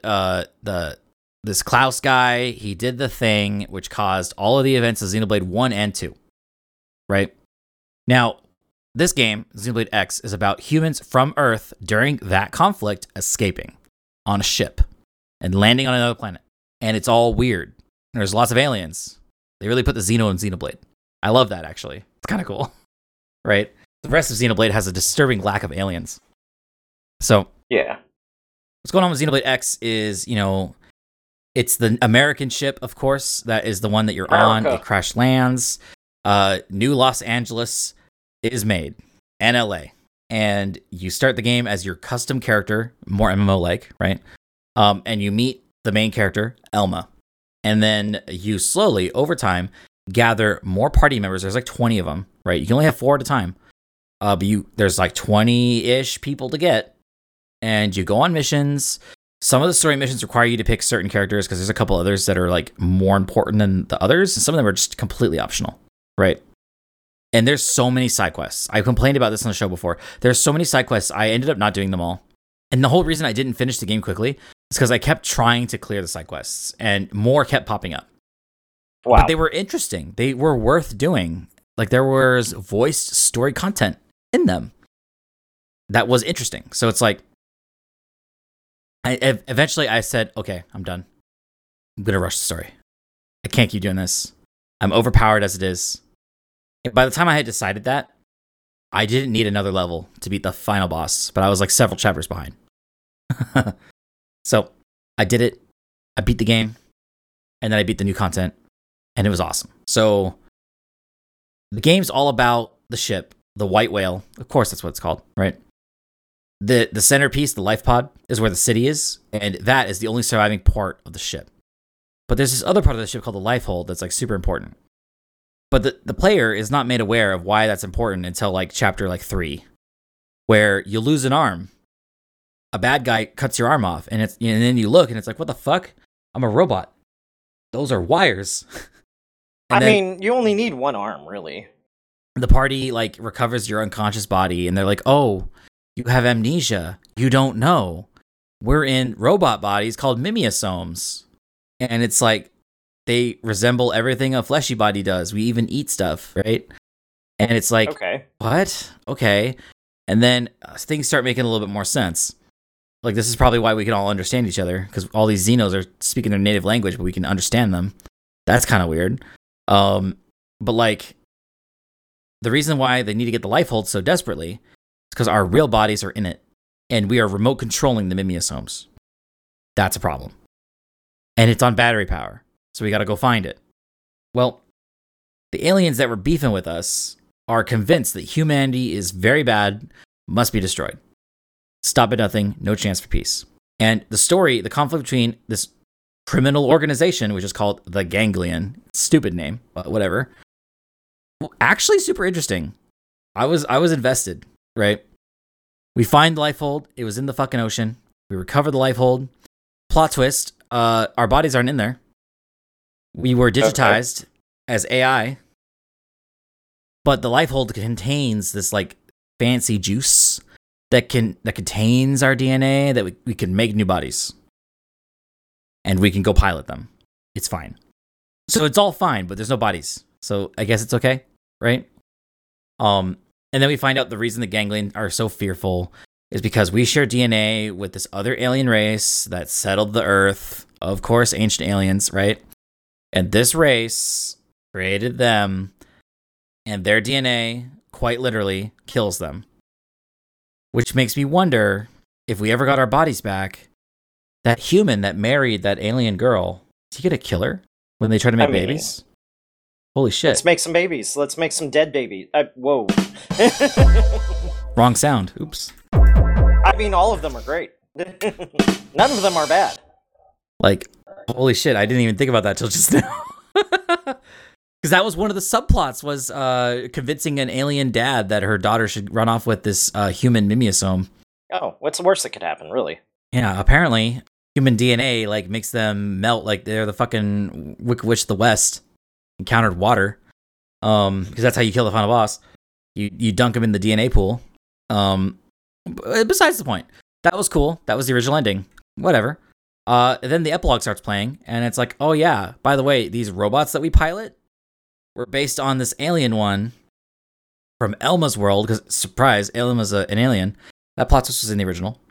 Speaker 1: this Klaus guy, he did the thing which caused all of the events of Xenoblade 1 and 2, right? Now, this game, Xenoblade X, is about humans from Earth during that conflict escaping on a ship and landing on another planet. And it's all weird. There's lots of aliens. They really put the Xeno in Xenoblade. I love that, actually. It's kind of cool, right? The rest of Xenoblade has a disturbing lack of aliens. So,
Speaker 2: yeah.
Speaker 1: What's going on with Xenoblade X is, it's the American ship, of course. That is the one that you're on. It crash lands. New Los Angeles is made, and LA. And you start the game as your custom character, more MMO-like, right? And you meet the main character, Elma. And then you slowly, over time, gather more party members. There's 20 of them, right? You can only have 4 at a time. But there's 20-ish people to get. And you go on missions. Some of the story missions require you to pick certain characters because there's a couple others that are more important than the others. And some of them are just completely optional, right? And there's so many side quests. I complained about this on the show before. There's so many side quests. I ended up not doing them all. And the whole reason I didn't finish the game quickly is because I kept trying to clear the side quests and more kept popping up.
Speaker 2: Wow.
Speaker 1: But they were interesting. They were worth doing. There was voiced story content in them that was interesting. So it's eventually I said, okay, I'm done. I'm going to rush the story. I can't keep doing this. I'm overpowered as it is. By the time I had decided that, I didn't need another level to beat the final boss, but I was several chapters behind. So I did it. I beat the game, and then I beat the new content, and it was awesome. So the game's all about the ship, the White Whale. Of course, that's what it's called, right? The centerpiece, the life pod, is where the city is, and that is the only surviving part of the ship. But there's this other part of the ship called the life hold that's like super important. But the player is not made aware of why that's important until like chapter like 3, where you lose an arm. A bad guy cuts your arm off, and then you look and it's like, what the fuck? I'm a robot. Those are wires.
Speaker 2: I mean, you only need one arm, really.
Speaker 1: The party like recovers your unconscious body, and they're like, oh, you have amnesia. You don't know. We're in robot bodies called mimiosomes. And it's like, they resemble everything a fleshy body does. We even eat stuff, right? And it's like,
Speaker 2: okay.
Speaker 1: What? Okay. And then things start making a little bit more sense. Like, this is probably why we can all understand each other, because all these Xenos are speaking their native language, but we can understand them. That's kind of weird. But like, the reason why they need to get the life hold so desperately is because our real bodies are in it, and we are remote controlling the mimiosomes. That's a problem. And it's on battery power, so we got to go find it. Well, the aliens that were beefing with us are convinced that humanity is very bad, must be destroyed. Stop at nothing, no chance for peace. And the story, the conflict between this criminal organization, which is called the Ganglion, stupid name, but whatever, actually super interesting. I was invested, right? We find the life hold. It was in the fucking ocean. We recover the life hold. Plot twist, our bodies aren't in there. We were digitized as AI. But the life hold contains this like fancy juice that contains our DNA, that we can make new bodies. And we can go pilot them. It's fine. So it's all fine, but there's no bodies. So I guess it's okay, right? And then we find out the reason the Ganglion are so fearful is because we share DNA with this other alien race that settled the Earth. Of course, ancient aliens, right? And this race created them, and their DNA, quite literally, kills them. Which makes me wonder, if we ever got our bodies back, that human that married that alien girl, is he gonna kill her when they try to make babies? Holy shit.
Speaker 2: Let's make some babies. Let's make some dead babies. Whoa.
Speaker 1: Wrong sound. Oops.
Speaker 2: I mean, all of them are great. None of them are bad.
Speaker 1: Like, holy shit, I didn't even think about that till just now. Because that was one of the subplots, was convincing an alien dad that her daughter should run off with this human mimiosome.
Speaker 2: Oh, what's the worst that could happen, really?
Speaker 1: Yeah, apparently human DNA like makes them melt like they're the fucking Wicked Witch of the West encountered water. Because that's how you kill the final boss. You dunk him in the DNA pool. Besides the point, that was cool. That was the original ending. Whatever. Then the epilogue starts playing, and it's like, oh yeah, by the way, these robots that we pilot were based on this alien one from Elma's world, because, surprise, Elma's an alien. That plot twist was in the original.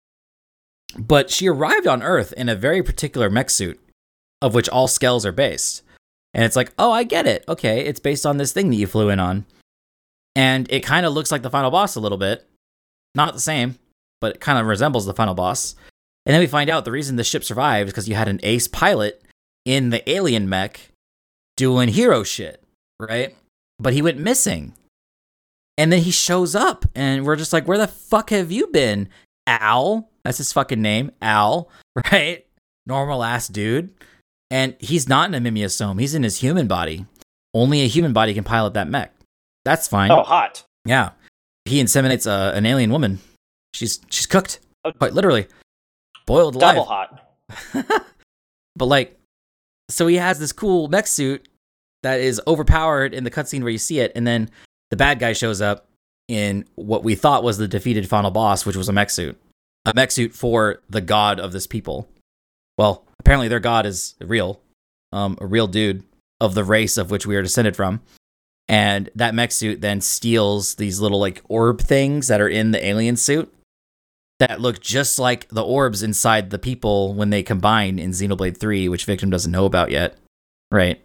Speaker 1: But she arrived on Earth in a very particular mech suit, of which all Skells are based. And it's like, oh, I get it. Okay, it's based on this thing that you flew in on. And it kind of looks like the final boss a little bit. Not the same, but it kind of resembles the final boss. And then we find out the reason the ship survived is because you had an ace pilot in the alien mech doing hero shit, right? But he went missing. And then he shows up, and we're just like, where the fuck have you been, Al? That's his fucking name, Al, right? Normal ass dude. And he's not in a mimiosome. He's in his human body. Only a human body can pilot that mech. That's fine.
Speaker 2: Oh, hot.
Speaker 1: Yeah. He inseminates an alien woman. She's cooked, quite literally. Boiled alive.
Speaker 2: Double hot.
Speaker 1: But like, so he has this cool mech suit that is overpowered in the cutscene where you see it, and then the bad guy shows up in what we thought was the defeated final boss, which was a mech suit. A mech suit for the god of this people. Well, apparently their god is a real dude of the race of which we are descended from. And that mech suit then steals these little like orb things that are in the alien suit that look just like the orbs inside the people when they combine in Xenoblade 3, which Victim doesn't know about yet. Right.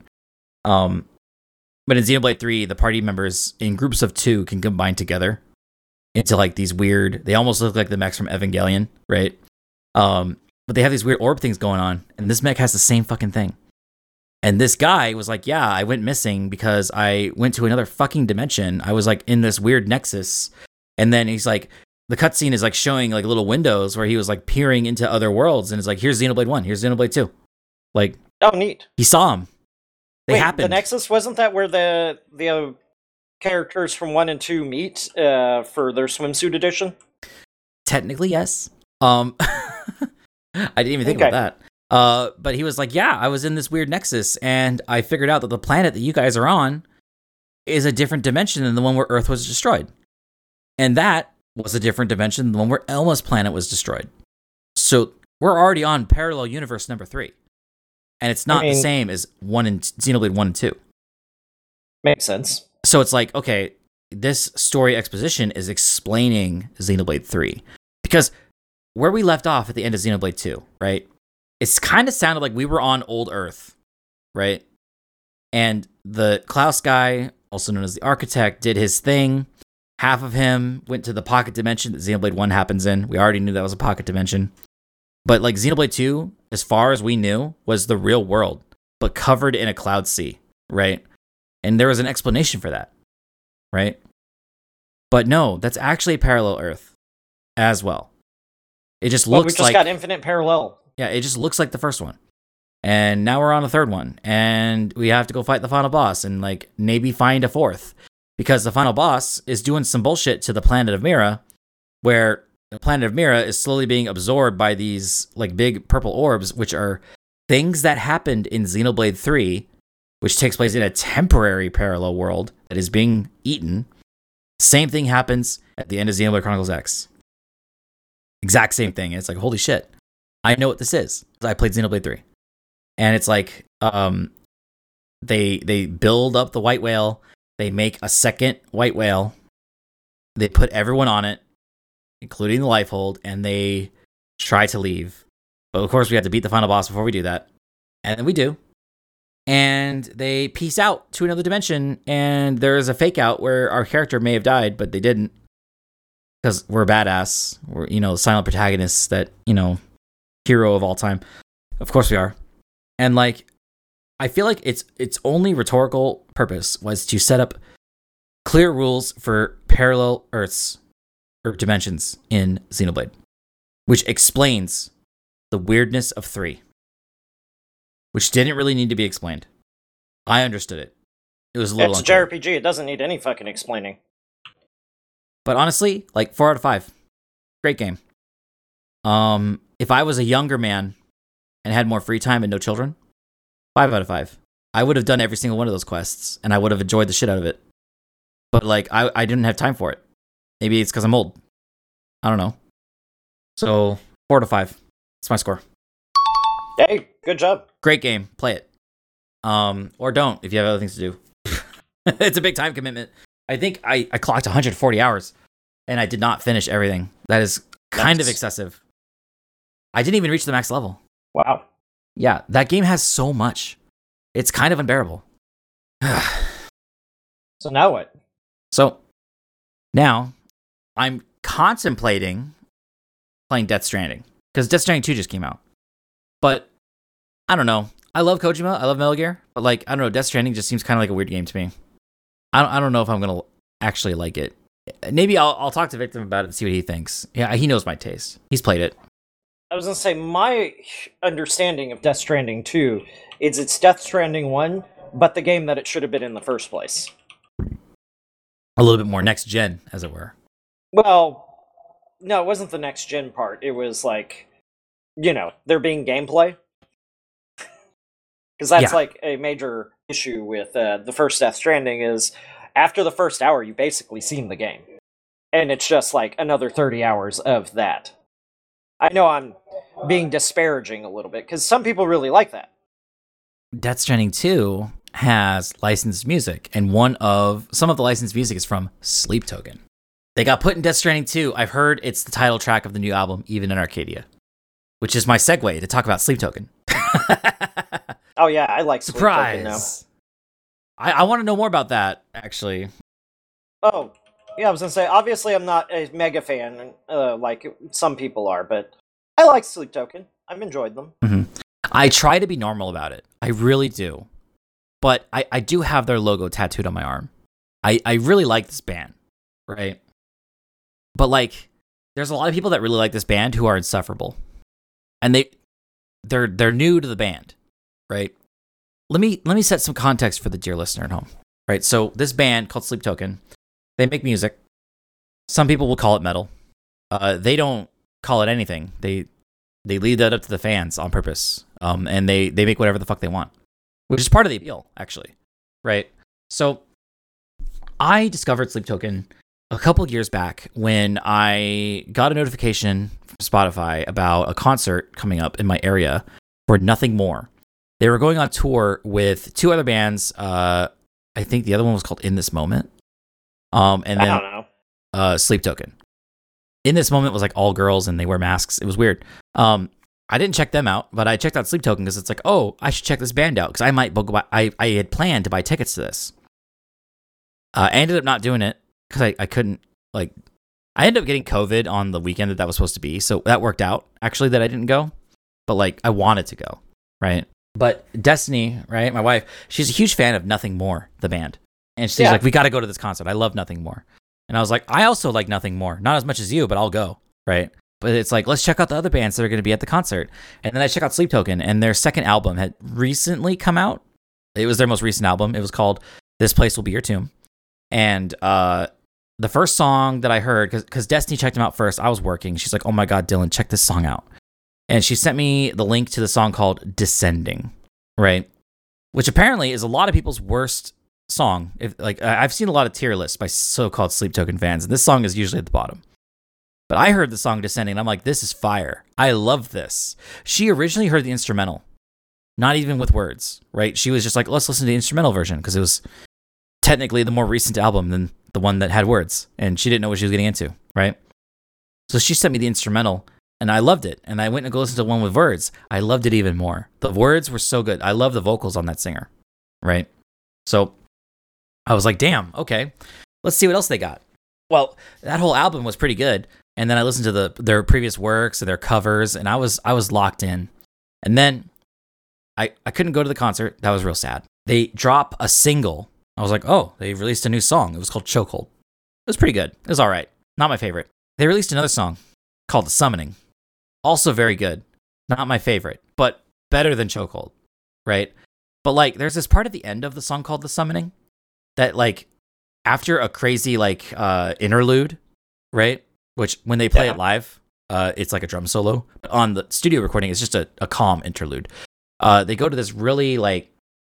Speaker 1: But in Xenoblade 3, the party members in groups of 2 can combine together into like these weird, they almost look like the mechs from Evangelion, right? but they have these weird orb things going on, and this mech has the same fucking thing. And this guy was like, yeah, I went missing because I went to another fucking dimension. I was like in this weird nexus. And then he's like, the cutscene is like showing like little windows where he was like peering into other worlds. And it's like, here's Xenoblade 1, here's Xenoblade 2. Like,
Speaker 2: oh, neat.
Speaker 1: He saw them. They happened.
Speaker 2: The Nexus, wasn't that where the characters from 1 and 2 meet for their swimsuit edition?
Speaker 1: Technically, yes. I didn't even think about that. But he was like, yeah, I was in this weird nexus, and I figured out that the planet that you guys are on is a different dimension than the one where Earth was destroyed. And that was a different dimension than the one where Elma's planet was destroyed. So we're already on parallel universe number 3. And it's not the same as Xenoblade 1 and 2.
Speaker 2: Makes sense.
Speaker 1: So it's like, okay, this story exposition is explaining Xenoblade 3. Because where we left off at the end of Xenoblade 2, right? It's kind of sounded like we were on old Earth, right? And the Klaus guy, also known as the Architect, did his thing. Half of him went to the pocket dimension that Xenoblade 1 happens in. We already knew that was a pocket dimension. But like Xenoblade 2, as far as we knew, was the real world, but covered in a cloud sea, right? And there was an explanation for that, right? But no, that's actually a parallel Earth as well. It just looks like...
Speaker 2: we just got infinite parallel.
Speaker 1: Yeah, it just looks like the first one. And now we're on the third one. And we have to go fight the final boss and like maybe find a fourth. Because the final boss is doing some bullshit to the planet of Mira, where the planet of Mira is slowly being absorbed by these like big purple orbs, which are things that happened in Xenoblade 3, which takes place in a temporary parallel world that is being eaten. Same thing happens at the end of Xenoblade Chronicles X. Exact same thing. It's like, holy shit. I know what this is. I played Xenoblade 3. And it's like, they build up the white whale. They make a second white whale. They put everyone on it, including the Lifehold, and they try to leave. But of course, we have to beat the final boss before we do that. And then we do. And they peace out to another dimension, and there's a fake out where our character may have died, but they didn't. Because we're badass. We're, silent protagonists that, hero of all time. Of course we are. And like, I feel like its only rhetorical purpose was to set up clear rules for parallel Earths or dimensions in Xenoblade, which explains the weirdness of 3, which didn't really need to be explained. I understood it. It was a little
Speaker 2: unclear. It's a JRPG. It doesn't need any fucking explaining.
Speaker 1: But honestly, like 4 out of 5. Great game. If I was a younger man and had more free time and no children, 5 out of 5. I would have done every single one of those quests, and I would have enjoyed the shit out of it. But like, I didn't have time for it. Maybe it's because I'm old. I don't know. So 4 out of 5. That's my score.
Speaker 2: Hey, good job.
Speaker 1: Great game. Play it. Or don't if you have other things to do. It's a big time commitment. I think I clocked 140 hours, and I did not finish everything. That is kind of excessive. I didn't even reach the max level.
Speaker 2: Wow.
Speaker 1: Yeah, that game has so much. It's kind of unbearable.
Speaker 2: So now what?
Speaker 1: So now I'm contemplating playing Death Stranding, because Death Stranding 2 just came out. But I don't know. I love Kojima. I love Metal Gear. But like, I don't know. Death Stranding just seems kind of like a weird game to me. I don't know if I'm going to actually like it. Maybe I'll talk to Victim about it and see what he thinks. Yeah, he knows my taste. He's played it.
Speaker 2: I was going to say, my understanding of Death Stranding 2 is it's Death Stranding 1, but the game that it should have been in the first place.
Speaker 1: A little bit more next gen, as it were.
Speaker 2: Well, no, it wasn't the next gen part. It was like, there being gameplay. Because that's like a major issue with the first Death Stranding is after the first hour, you've basically seen the game. And it's just like another 30 hours of that. I know I'm being disparaging a little bit, because some people really like that.
Speaker 1: Death Stranding 2 has licensed music, and some of the licensed music is from Sleep Token. They got put in Death Stranding 2. I've heard it's the title track of the new album, Even in Arcadia, which is my segue to talk about Sleep Token.
Speaker 2: Oh yeah, I like Sleep Token now.
Speaker 1: I want to know more about that, actually.
Speaker 2: Oh, yeah, I was going to say, obviously I'm not a mega fan, like some people are, but I like Sleep Token. I've enjoyed them.
Speaker 1: Mm-hmm. I try to be normal about it. I really do. But I do have their logo tattooed on my arm. I really like this band, right? But like, there's a lot of people that really like this band who are insufferable, and they're new to the band, right? Let me set some context for the dear listener at home, right? So this band called Sleep Token, they make music. Some people will call it metal. They don't call it anything. They leave that up to the fans on purpose, and they make whatever the fuck they want, which is part of the appeal, actually, right? So I discovered Sleep Token a couple of years back when I got a notification from Spotify about a concert coming up in my area for Nothing More. They were going on tour with two other bands. I think the other one was called In This Moment. And then
Speaker 2: I don't know.
Speaker 1: Sleep Token. In This Moment was like all girls and they wear masks. It was weird. I didn't check them out, but I checked out Sleep Token because it's like, oh, I should check this band out because I might book. I had planned to buy tickets to this. I ended up not doing it because I couldn't, like, I ended up getting COVID on the weekend that was supposed to be. So that worked out, actually, that I didn't go. But, like, I wanted to go, right? But Destiny, right, my wife, she's a huge fan of Nothing More, the band. And she's like, we got to go to this concert. I love Nothing More. And I was like, I also like Nothing More. Not as much as you, but I'll go, right? But it's like, let's check out the other bands that are going to be at the concert. And then I check out Sleep Token, and their second album had recently come out. It was their most recent album. It was called This Place Will Be Your Tomb. And the first song that I heard, because Destiny checked them out first, I was working. She's like, oh my God, Dylan, check this song out. And she sent me the link to the song called Descending, right? Which apparently is a lot of people's worst song. I've seen a lot of tier lists by so-called Sleep Token fans, and this song is usually at the bottom. But I heard the song Descending, and I'm like, this is fire. I love this. She originally heard the instrumental, not even with words, right? She was just like, let's listen to the instrumental version, because it was technically the more recent album than the one that had words, and she didn't know what she was getting into, right? So she sent me the instrumental, and I loved it. And I went and go listen to one with words. I loved it even more. The words were so good. I love the vocals on that singer, right? So I was like, damn, okay, let's see what else they got. Well, that whole album was pretty good. And then I listened to their previous works and their covers, and I was locked in. And then I couldn't go to the concert. That was real sad. They drop a single. I was like, oh, they released a new song. It was called Chokehold. It was pretty good. It was all right. Not my favorite. They released another song called The Summoning. Also very good. Not my favorite, but better than Chokehold, right? But like, there's this part at the end of the song called The Summoning that, like, after a crazy, like, interlude, right? Which, when they play it live, it's like a drum solo. But on the studio recording, it's just a calm interlude. They go to this really, like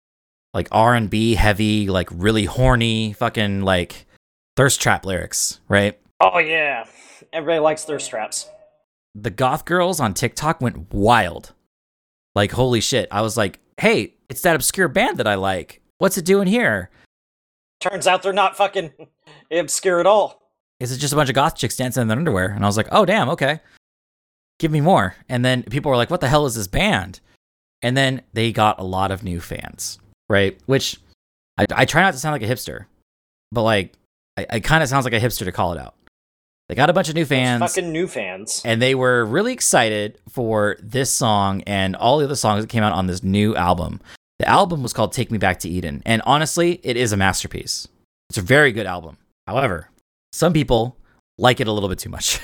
Speaker 1: R&B heavy, like really horny fucking like thirst trap lyrics, right?
Speaker 2: Oh yeah, everybody likes thirst traps.
Speaker 1: The goth girls on TikTok went wild. Like, holy shit. I was like, hey, it's that obscure band that I like. What's it doing here?
Speaker 2: Turns out they're not fucking obscure at all.
Speaker 1: Is it just a bunch of goth chicks dancing in their underwear? And I was like, oh damn, okay. Give me more. And then people were like, what the hell is this band? And then they got a lot of new fans. Right, which I try not to sound like a hipster, but like I kind of sounds like a hipster to call it out. They got a bunch of new fans,
Speaker 2: fucking new fans,
Speaker 1: and they were really excited for this song and all the other songs that came out on this new album. The album was called Take Me Back to Eden, and honestly, it is a masterpiece. It's a very good album. However, some people like it a little bit too much.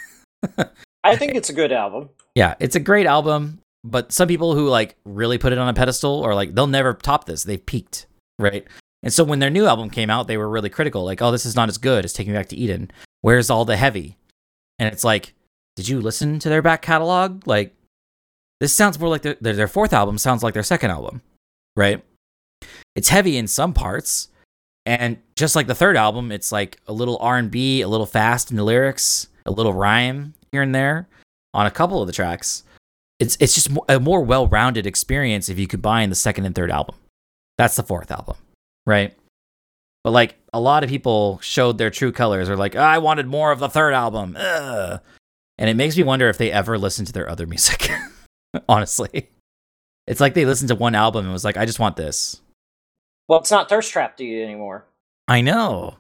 Speaker 2: I think it's a good album.
Speaker 1: Yeah, it's a great album. But some people who like really put it on a pedestal or like they'll never top this. They've peaked, right? And so when their new album came out, they were really critical. Like, oh, this is not as good as Taking Me Back to Eden. Where's all the heavy? And it's like, did you listen to their back catalog? Like, this sounds more like their fourth album sounds like their second album, right? It's heavy in some parts. And just like the third album, it's like a little R&B, a little fast in the lyrics, a little rhyme here and there on a couple of the tracks. It's just a more well-rounded experience if you combine the second and third album. That's the fourth album, right? But like a lot of people showed their true colors. They're like, I wanted more of the third album. Ugh. And it makes me wonder if they ever listened to their other music. Honestly, it's like they listened to one album and was like, I just want this.
Speaker 2: Well, it's not thirst trap to you anymore.
Speaker 1: I know.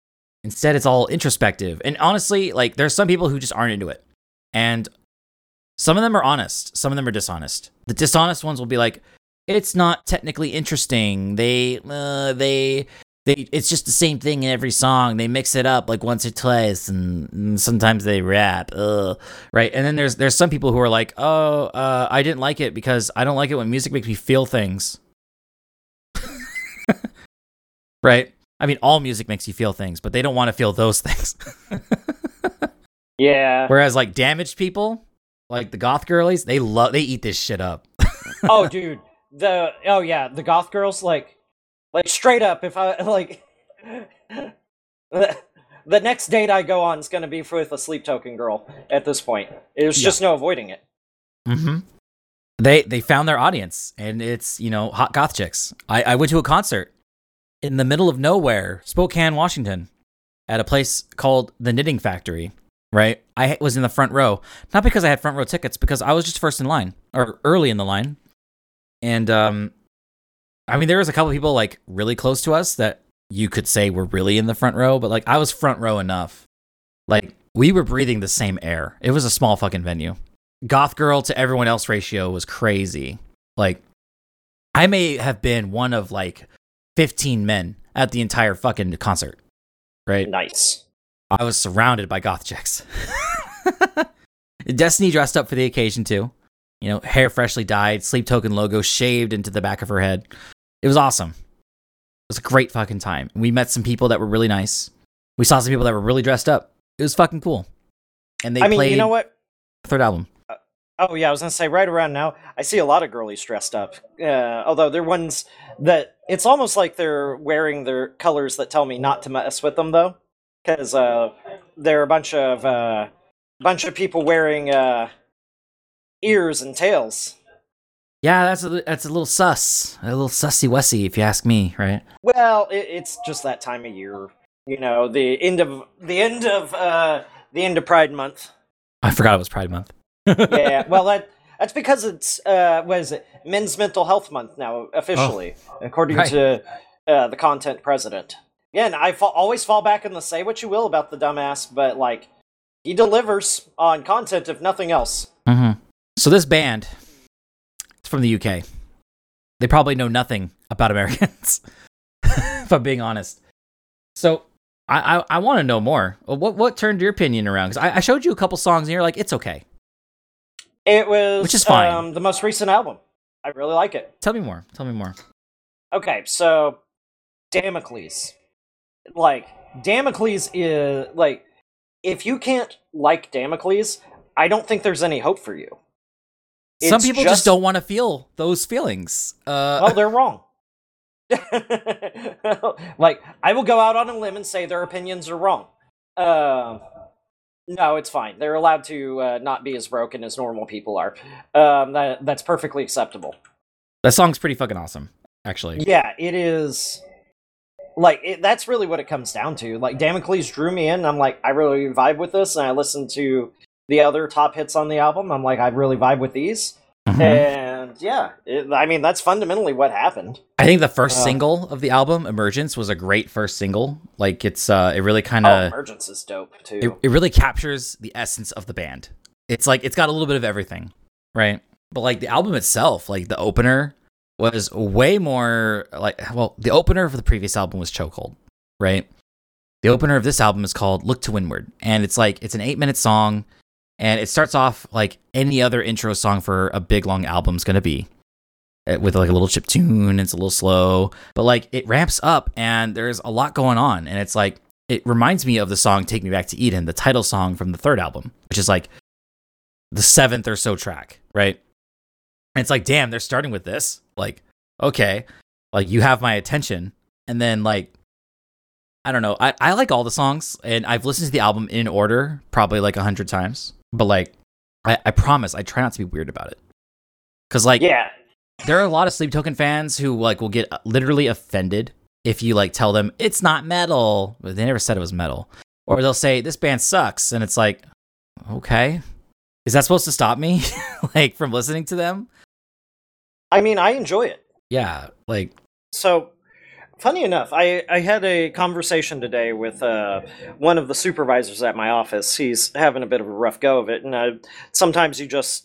Speaker 1: Instead, it's all introspective. And honestly, like there's some people who just aren't into it. And Some of them are honest. Some of them are dishonest. The dishonest ones will be like, it's not technically interesting. It's just the same thing in every song. They mix it up like once or twice, and sometimes they rap. Right? And then there's some people who are like, I didn't like it because I don't like it when music makes me feel things. Right? I mean, all music makes you feel things, but they don't want to feel those things.
Speaker 2: Yeah.
Speaker 1: Whereas like damaged people, like the goth girlies, they eat this shit up.
Speaker 2: Oh, dude. The goth girls, like straight up, if I, like, the next date I go on is going to be with a Sleep Token girl at this point. There's just no avoiding it.
Speaker 1: Mm-hmm. They found their audience, and it's, hot goth chicks. I went to a concert in the middle of nowhere, Spokane, Washington, at a place called the Knitting Factory, right? I was in the front row, not because I had front row tickets, because I was just first in line, or early in the line. And, I mean, there was a couple of people, like, really close to us that you could say were really in the front row, but, like, I was front row enough. Like, we were breathing the same air. It was a small fucking venue. Goth girl to everyone else ratio was crazy. Like, I may have been one of, like, 15 men at the entire fucking concert, right?
Speaker 2: Nice.
Speaker 1: I was surrounded by goth chicks. Destiny dressed up for the occasion too. Hair freshly dyed, Sleep Token logo shaved into the back of her head. It was awesome. It was a great fucking time. We met some people that were really nice. We saw some people that were really dressed up. It was fucking cool. And they played,
Speaker 2: you know what?
Speaker 1: Third album.
Speaker 2: Oh, yeah, I was going to say, right around now, I see a lot of girlies dressed up. Although they're ones that, it's almost like they're wearing their colors that tell me not to mess with them, though. Because there are a bunch of people wearing ears and tails.
Speaker 1: Yeah, that's a little sus. A little sussy-wussy, if you ask me, right?
Speaker 2: Well, it's just that time of year. The end of Pride Month.
Speaker 1: I forgot it was Pride Month.
Speaker 2: Yeah, well, that's because it's what is it? Men's Mental Health Month now, officially, according to the content president. Again, I always fall back in the say what you will about the dumbass, but like he delivers on content if nothing else.
Speaker 1: Mm-hmm. So this band, it's from the UK. They probably know nothing about Americans, if I'm being honest. So I want to know more. What turned your opinion around? Because I showed you a couple songs and you're like, it's okay.
Speaker 2: It was,
Speaker 1: which is fine.
Speaker 2: The most recent album. I really like it.
Speaker 1: Tell me more.
Speaker 2: Okay, so Damocles. Like, Damocles is, like, if you can't like Damocles, I don't think there's any hope for you.
Speaker 1: Some people just don't want to feel those feelings.
Speaker 2: Well, they're wrong. Like, I will go out on a limb and say their opinions are wrong. No, it's fine. They're allowed to not be as broken as normal people are. That's perfectly acceptable.
Speaker 1: That song's pretty fucking awesome, actually.
Speaker 2: Yeah, it is. Like, that's really what it comes down to. Like, Damocles drew me in. I'm like, I really vibe with this. And I listened to the other top hits on the album. I'm like, I really vibe with these. Mm-hmm. And yeah, that's fundamentally what happened.
Speaker 1: I think the first single of the album, Emergence, was a great first single. Like, it really kind of...
Speaker 2: Emergence is dope, too.
Speaker 1: It really captures the essence of the band. It's like, it's got a little bit of everything, right? But like, the album itself, like, the opener was way more like, well, the opener for the previous album was Chokehold, right? The opener of this album is called Look to Windward, and it's like, it's an 8-minute song, and it starts off like any other intro song for a big long album is going to be, with like a little chip tune. It's a little slow, but like it ramps up and there's a lot going on, and it's like, it reminds me of the song Take Me Back to Eden, the title song from the third album, which is like the 7th or so track, right? And it's like, damn, they're starting with this. Like, okay, like, you have my attention. And then, like, I don't know. I like all the songs, and I've listened to the album in order probably like 100 times. But like, I promise I try not to be weird about it. Because like,
Speaker 2: yeah,
Speaker 1: there are a lot of Sleep Token fans who like will get literally offended if you like tell them it's not metal, but they never said it was metal. Or they'll say this band sucks, and it's like, okay, is that supposed to stop me like from listening to them?
Speaker 2: I mean, I enjoy it.
Speaker 1: Yeah, like,
Speaker 2: so funny enough, I had a conversation today with one of the supervisors at my office. He's having a bit of a rough go of it, and sometimes you just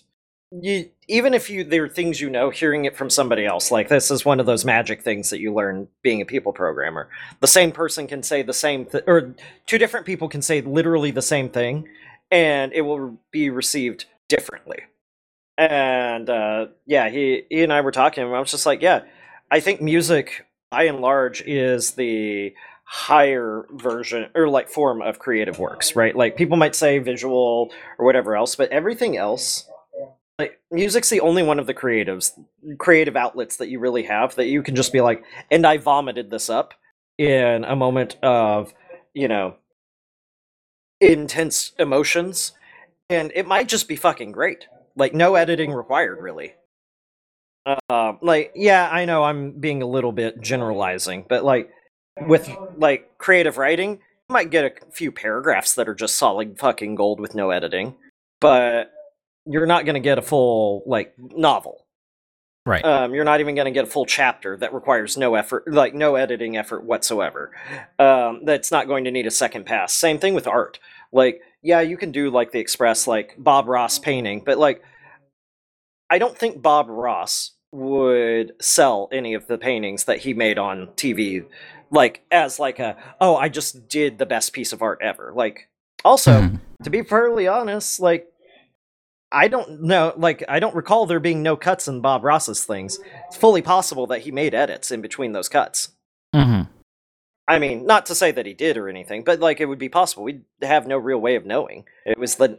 Speaker 2: even if there are things hearing it from somebody else, like this is one of those magic things that you learn being a people programmer. The same person can say the same or two different people can say literally the same thing, and it will be received differently. And yeah, he and I were talking, and I was just like, yeah, I think music, by and large, is the higher version or like form of creative works, right? Like people might say visual or whatever else, but everything else, like music's the only one of the creative outlets that you really have that you can just be like, and I vomited this up in a moment of, you know, intense emotions, and it might just be fucking great. Like no editing required, really. Like yeah, I know I'm being a little bit generalizing, but like with like creative writing, you might get a few paragraphs that are just solid fucking gold with no editing, but you're not going to get a full like novel.
Speaker 1: Right.
Speaker 2: You're not even going to get a full chapter that requires no effort, like no editing effort whatsoever. That's not going to need a second pass. Same thing with art. Like, yeah, you can do like the express, like Bob Ross painting, but like, I don't think Bob Ross would sell any of the paintings that he made on TV, like as like a, oh, I just did the best piece of art ever. Like, also, to be fairly honest, like I don't know, like, I don't recall there being no cuts in Bob Ross's things. It's fully possible that he made edits in between those cuts.
Speaker 1: Mm-hmm.
Speaker 2: I mean, not to say that he did or anything, but like it would be possible. We'd have no real way of knowing. It was the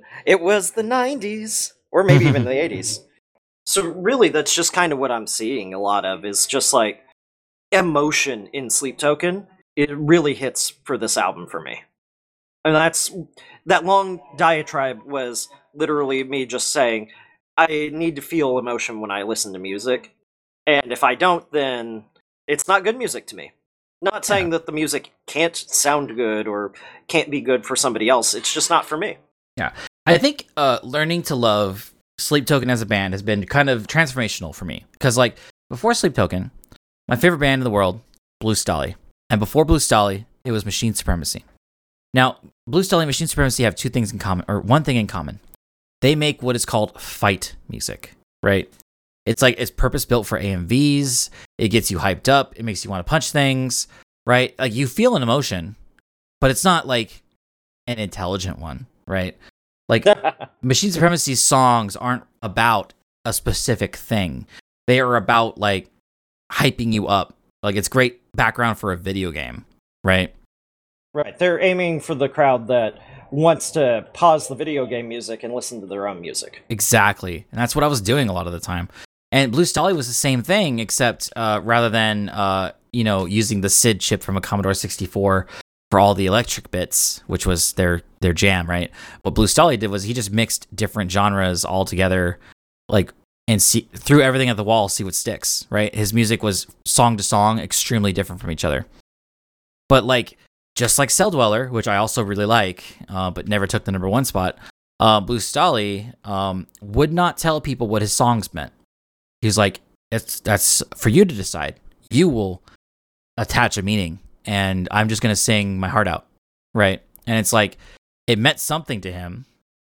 Speaker 2: 90s, or maybe even the 80s. So really, that's just kind of what I'm seeing a lot of, is just like emotion in Sleep Token. It really hits for this album for me. And that long diatribe was literally me just saying, I need to feel emotion when I listen to music. And if I don't, then it's not good music to me. Not saying that the music can't sound good or can't be good for somebody else. It's just not for me.
Speaker 1: Yeah. I think learning to love Sleep Token as a band has been kind of transformational for me. Because like before Sleep Token, my favorite band in the world, Blue Stahli. And before Blue Stahli, it was Machine Supremacy. Now, Blue Stahli and Machine Supremacy have two things in common, or one thing in common. They make what is called fight music, right? It's like it's purpose-built for AMVs. It gets you hyped up. It makes you want to punch things, right? Like you feel an emotion, but it's not like an intelligent one, right? Like Machine Supremacy's songs aren't about a specific thing. They are about like hyping you up. Like it's great background for a video game, right?
Speaker 2: Right. They're aiming for the crowd that wants to pause the video game music and listen to their own music.
Speaker 1: Exactly. And that's what I was doing a lot of the time. And Blue Stahli was the same thing, except rather than using the SID chip from a Commodore 64 for all the electric bits, which was their jam, right? What Blue Stahli did was he just mixed different genres all together, like, and threw everything at the wall, see what sticks, right? His music was song to song, extremely different from each other. But like, just like Cell Dweller, which I also really like, but never took the number one spot, Blue Stahli would not tell people what his songs meant. He's like, that's for you to decide. You will attach a meaning, and I'm just going to sing my heart out, right? And it's like, it meant something to him,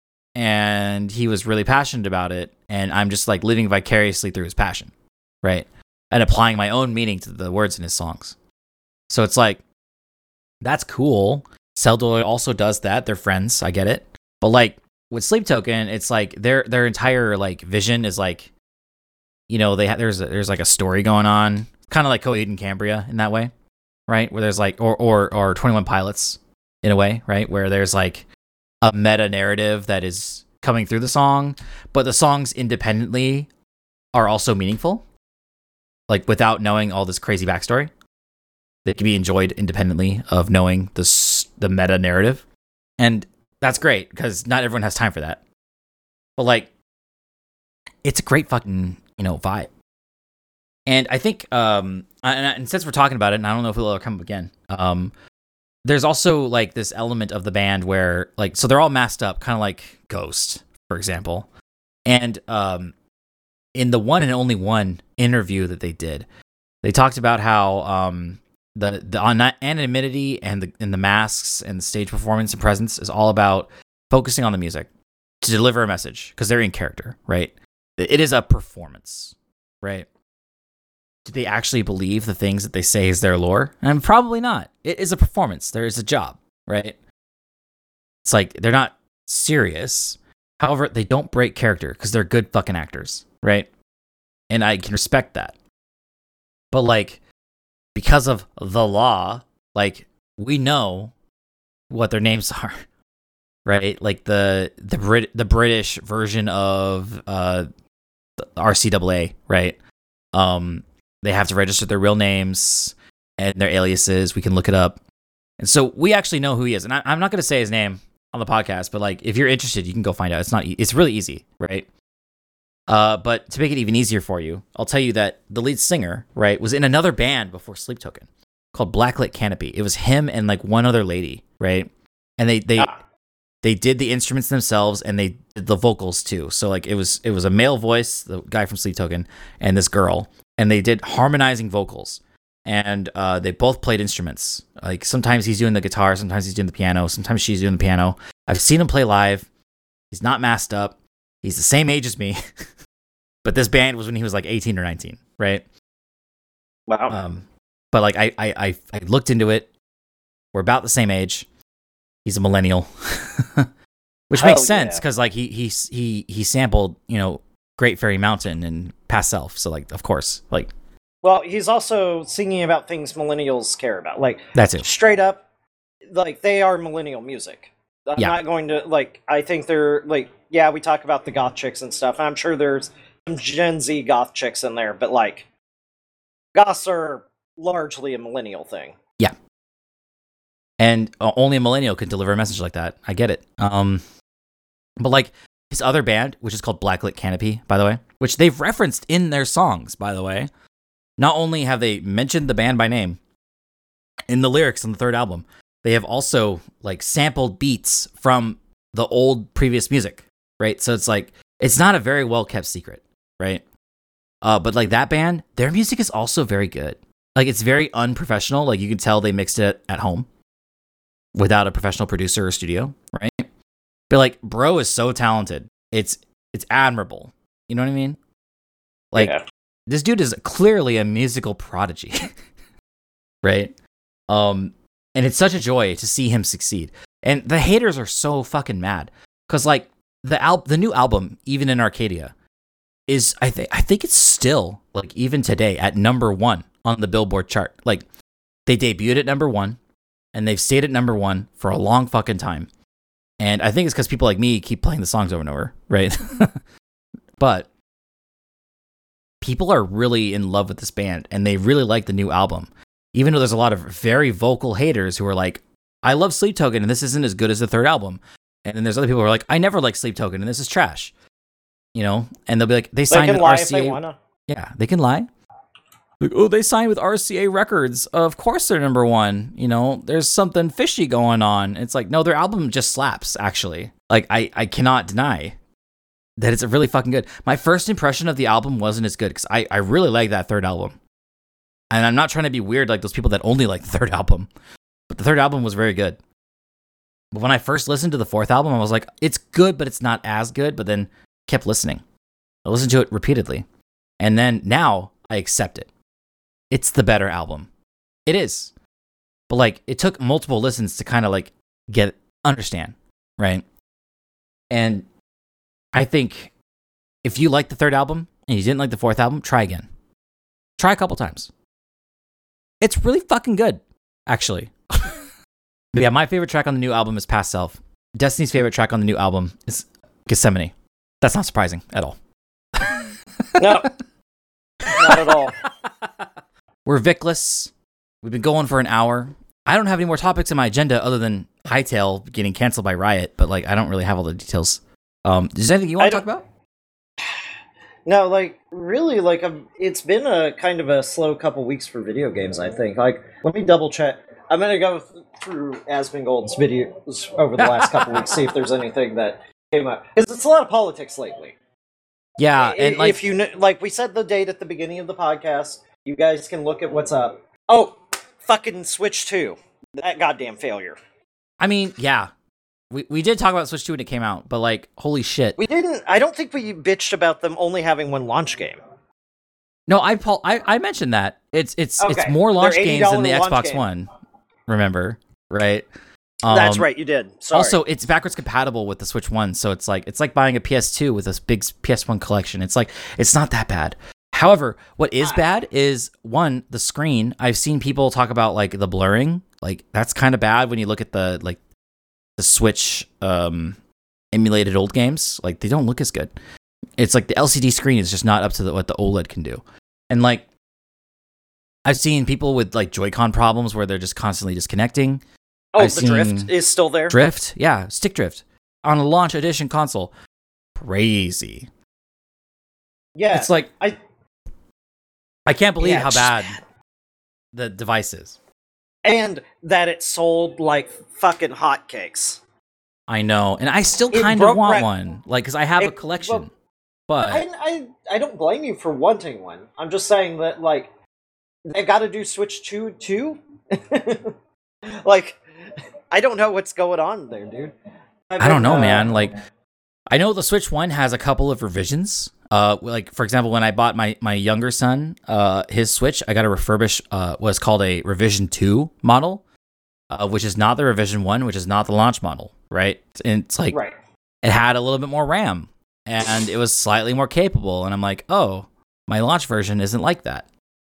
Speaker 1: and he was really passionate about it, and I'm just like living vicariously through his passion, right? And applying my own meaning to the words in his songs. So it's like, that's cool. Cell Dweller also does that. They're friends. I get it. But like with Sleep Token, it's like their entire like vision is like, there's like a story going on, kind of like Coheed and Cambria in that way, right? Where there's like or 21 Pilots in a way, right? Where there's like a meta narrative that is coming through the song, but the songs independently are also meaningful, like without knowing all this crazy backstory. They can be enjoyed independently of knowing the meta narrative. And that's great because not everyone has time for that. But like, it's a great fucking, vibe. And I think, and since we're talking about it, and I don't know if it'll ever come up again, there's also like this element of the band where like, so they're all masked up, kind of like Ghost, for example. And in the one and only one interview that they did, they talked about how the anonymity and the masks and the stage performance and presence is all about focusing on the music to deliver a message because they're in character, right? it is a performance, right? Do they actually believe the things that they say is their lore? And probably not. It is a performance. There is a job, right? It's like they're not serious. However, they don't break character because they're good fucking actors, right? And I can respect that. But like, because of the law, like we know what their names are, right? Like the British version of the RCAA, right? They have to register their real names and their aliases. We can look it up, and so we actually know who he is. And I'm not going to say his name on the podcast, but like if you're interested, you can go find out. It's really easy, right? But to make it even easier for you, I'll tell you that the lead singer, right, was in another band before Sleep Token called Blacklit Canopy. It was him and like one other lady, right? And they did the instruments themselves and they did the vocals too. So like it was a male voice, the guy from Sleep Token, and this girl, and they did harmonizing vocals. And they both played instruments. Like sometimes he's doing the guitar, sometimes he's doing the piano, sometimes she's doing the piano. I've seen him play live. He's not masked up. He's the same age as me. But this band was when he was like 18 or 19, right?
Speaker 2: Wow.
Speaker 1: But like I looked into it. We're about the same age. He's a millennial, which makes sense because like he sampled, you know, Great Fairy Mountain and Past Self. So like of course, like.
Speaker 2: Well, he's also singing about things millennials care about. Like
Speaker 1: that's it.
Speaker 2: Straight up, like they are millennial music. I'm
Speaker 1: Yeah.
Speaker 2: not going to like. I think they're like. Yeah, we talk about the goth chicks and stuff. I'm sure there's some Gen Z goth chicks in there, but like, goths are largely a millennial thing.
Speaker 1: Yeah. And only a millennial can deliver a message like that. I get it. But like his other band, which is called Blacklit Canopy, by the way, which they've referenced in their songs, by the way. Not only have they mentioned the band by name in the lyrics on the third album, they have also like sampled beats from the old previous music, right? So it's like, it's not a very well kept secret, right? But like that band, their music is also very good. Like it's very unprofessional. Like you can tell they mixed it at home without a professional producer or studio, right? But like, bro is so talented. It's admirable. You know what I mean? Like, this dude is clearly a musical prodigy, right? And it's such a joy to see him succeed. And the haters are so fucking mad because like the new album, even in Arcadia, is I think it's still like even today at number 1 on the Billboard chart. Like they debuted at number 1, and they've stayed at number 1 for a long fucking time. And I think it's because people like me keep playing the songs over and over, right? But people are really in love with this band, and they really like the new album. Even though there's a lot of very vocal haters who are like, I love Sleep Token, and this isn't as good as the third album. And then there's other people who are like, I never liked Sleep Token, and this is trash. You know? And they'll be like, they signed with RCA. If they wanna. Yeah, they can lie. Like, oh, they signed with RCA Records. Of course they're number 1. You know, there's something fishy going on. It's like, no, their album just slaps, actually. Like, I cannot deny that it's really fucking good. My first impression of the album wasn't as good because I really like that third album. And I'm not trying to be weird like those people that only like the third album. But the third album was very good. But when I first listened to the fourth album, I was like, it's good, but it's not as good. But then kept listening. I listened to it repeatedly. And then now I accept it. It's the better album. It is. But like, it took multiple listens to kind of like understand, right? And I think if you like the third album and you didn't like the fourth album, try again. Try a couple times. It's really fucking good, actually. But yeah, my favorite track on the new album is Past Self. Destiny's favorite track on the new album is Gethsemane. That's not surprising at all.
Speaker 2: No, not at all.
Speaker 1: We're Vickless. We've been going for an hour. I don't have any more topics in my agenda other than Hytale getting canceled by Riot, but like I don't really have all the details. Is there anything you want to talk about?
Speaker 2: No, like really, like it's been a kind of a slow couple weeks for video games. I think. Like, let me double check. I'm gonna go through Asmongold's videos over the last couple weeks, see if there's anything that came up, because it's a lot of politics lately.
Speaker 1: Yeah, and like,
Speaker 2: if you like, we said the date at the beginning of the podcast. You guys can look at what's up. Oh, fucking Switch 2. That goddamn failure.
Speaker 1: I mean, yeah. we did talk about Switch 2 when it came out, but like, holy shit.
Speaker 2: We didn't. I don't think we bitched about them only having one launch game.
Speaker 1: No, I mentioned that. It's
Speaker 2: Okay.
Speaker 1: more launch
Speaker 2: They're
Speaker 1: games than the
Speaker 2: $80 launch
Speaker 1: Xbox
Speaker 2: game.
Speaker 1: One. Remember, right?
Speaker 2: That's right, you did. Sorry.
Speaker 1: Also, it's backwards compatible with the Switch 1, so it's like buying a PS2 with this big PS1 collection. It's like it's not that bad. However, what is bad is one, the screen. I've seen people talk about like the blurring. Like that's kind of bad when you look at the Switch emulated old games. Like they don't look as good. It's like the LCD screen is just not up to what the OLED can do. And like I've seen people with like Joy-Con problems where they're just constantly disconnecting.
Speaker 2: the drift is still there.
Speaker 1: Drift, yeah, stick drift on a launch edition console. Crazy.
Speaker 2: Yeah,
Speaker 1: It's like I can't believe how
Speaker 2: it's
Speaker 1: bad the device is.
Speaker 2: and that it sold like fucking hotcakes.
Speaker 1: I know, and I still
Speaker 2: It
Speaker 1: kind of
Speaker 2: broke
Speaker 1: want
Speaker 2: rec-
Speaker 1: one, like because I have a
Speaker 2: it-
Speaker 1: collection.
Speaker 2: well,
Speaker 1: But
Speaker 2: I don't blame you for wanting one. I'm just saying that like they got to do Switch 2 too. Like I don't know what's going on there, dude.
Speaker 1: I don't know, man. Like I know the Switch 1 has a couple of revisions. Like for example, when I bought my younger son his Switch, I got a refurbished what's called a Revision 2 model, which is not the Revision 1, which is not the launch model, right? And it's like
Speaker 2: right.
Speaker 1: it had a little bit more RAM and it was slightly more capable. And I'm like, oh, my launch version isn't like that.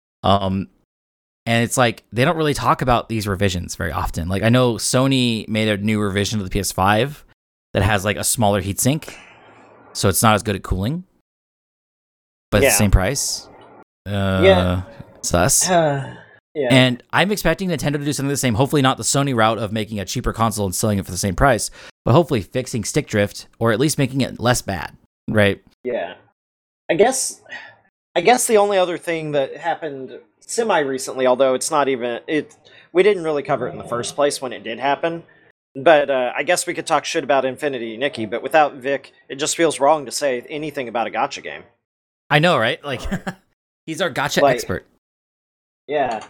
Speaker 1: And it's like they don't really talk about these revisions very often. Like I know Sony made a new revision of the PS5 that has like a smaller heatsink, so it's not as good at cooling, but it's the same price.
Speaker 2: Yeah.
Speaker 1: Sus.
Speaker 2: Yeah.
Speaker 1: And I'm expecting Nintendo to do something the same. Hopefully not the Sony route of making a cheaper console and selling it for the same price, but hopefully fixing stick drift or at least making it less bad, right?
Speaker 2: Yeah. I guess the only other thing that happened semi-recently, although it's not even we didn't really cover it in the first place when it did happen. But I guess we could talk shit about Infinity Nikki, but without Vic, it just feels wrong to say anything about a gacha game.
Speaker 1: I know, right? Like he's our gacha expert.
Speaker 2: Yeah.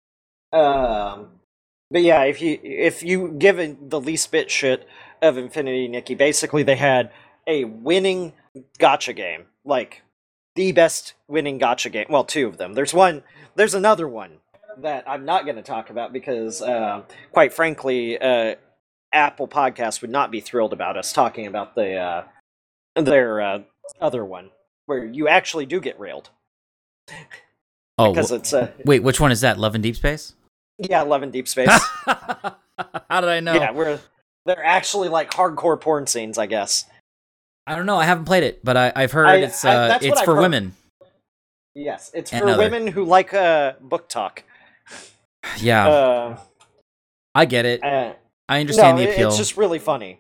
Speaker 2: But yeah, if you give it the least bit shit of Infinity Nikki, basically they had a winning gacha game, like the best winning gacha game. Well, two of them. There's another one that I'm not going to talk about because, quite frankly, Apple Podcast would not be thrilled about us talking about their other one where you actually do get railed.
Speaker 1: Oh,
Speaker 2: because it's
Speaker 1: wait, which one is that? Love in Deep Space?
Speaker 2: Yeah, Love in Deep Space.
Speaker 1: How did I know?
Speaker 2: Yeah, they're actually like hardcore porn scenes, I guess.
Speaker 1: I don't know. I haven't played it, but I've heard it's for women.
Speaker 2: Yes, it's
Speaker 1: And
Speaker 2: for women who like book talk.
Speaker 1: Yeah, I get it. I understand the appeal.
Speaker 2: It's just really funny.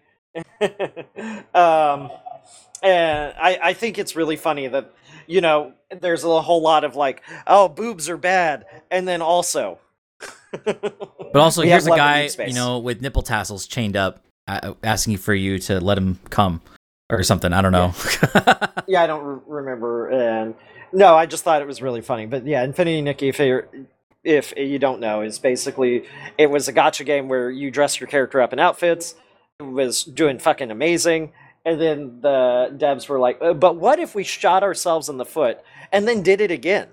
Speaker 2: And I think it's really funny that, you know, there's a whole lot of like, oh, boobs are bad, and then also...
Speaker 1: But also, here's a guy, you know, with nipple tassels chained up, asking for you to let him come or something. I don't know.
Speaker 2: Yeah, I don't remember. And no, I just thought it was really funny. But yeah, Infinity Nikki, if you don't know, is basically it was a gacha game where you dress your character up in outfits. It was doing fucking amazing. And then the devs were like, but what if we shot ourselves in the foot and then did it again?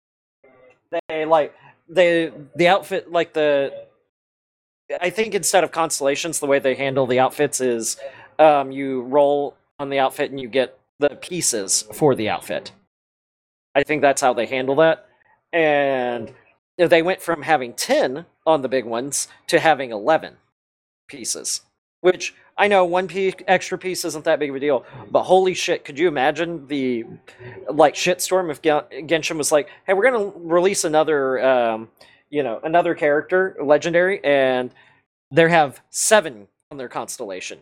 Speaker 2: The outfit, like I think instead of constellations, the way they handle the outfits is you roll on the outfit and you get the pieces for the outfit. I think that's how they handle that. And they went from having 10 on the big ones to having 11 pieces, which I know extra piece isn't that big of a deal, but holy shit, could you imagine the shitstorm if Genshin was like, hey, we're going to release another another character, legendary, and they have 7 on their constellation.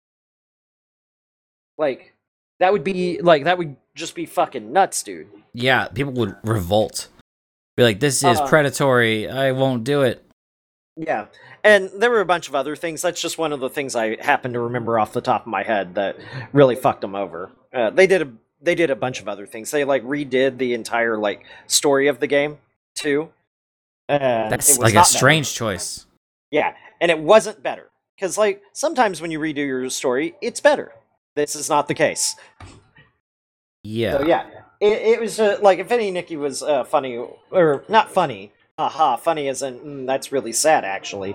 Speaker 2: That would just be fucking nuts, dude.
Speaker 1: Yeah, people would revolt. Be like, this is predatory. I won't do it.
Speaker 2: Yeah. And there were a bunch of other things. That's just one of the things I happen to remember off the top of my head that really fucked them over. They did a bunch of other things. They redid the entire story of the game too.
Speaker 1: That's like a strange choice.
Speaker 2: Yeah, and it wasn't better. because like sometimes when you redo your story, it's better. This is not the case.
Speaker 1: Yeah.
Speaker 2: So yeah, it was like if any Nikki was funny or not funny, haha, funny isn't that's really sad actually.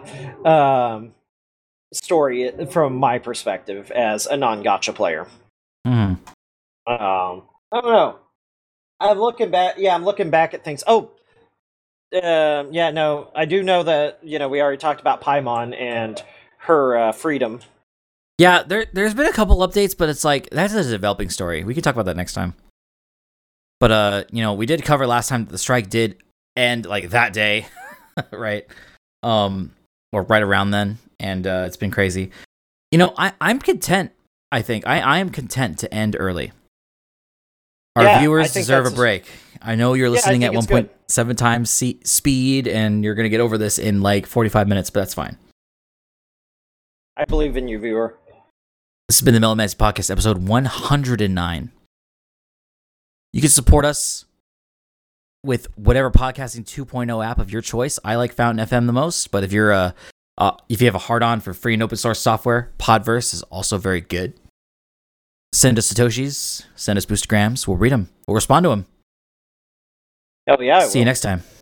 Speaker 2: Story from my perspective as a non-gotcha player.
Speaker 1: Hmm.
Speaker 2: I don't know. I'm looking back. Yeah, I'm looking back at things. Oh, yeah, no, I do know that we already talked about Paimon and her freedom.
Speaker 1: Yeah, there's been a couple updates, but it's like that's a developing story. We can talk about that next time. But we did cover last time that the strike did end like that day, right? Or right around then, and it's been crazy. I'm content. I think I am content to end early. Our viewers deserve a break. I know you're listening at 1.7 times speed, and you're gonna get over this in like 45 minutes, but that's fine.
Speaker 2: I believe in you, viewer.
Speaker 1: This has been the Mellow Man's Podcast, episode 109. You can support us with whatever podcasting 2.0 app of your choice. I like Fountain FM the most, but if you have a hard-on for free and open source software, Podverse is also very good. Send us Satoshis, send us Boostergrams. We'll read them. We'll respond to them.
Speaker 2: Oh yeah.
Speaker 1: See you next time.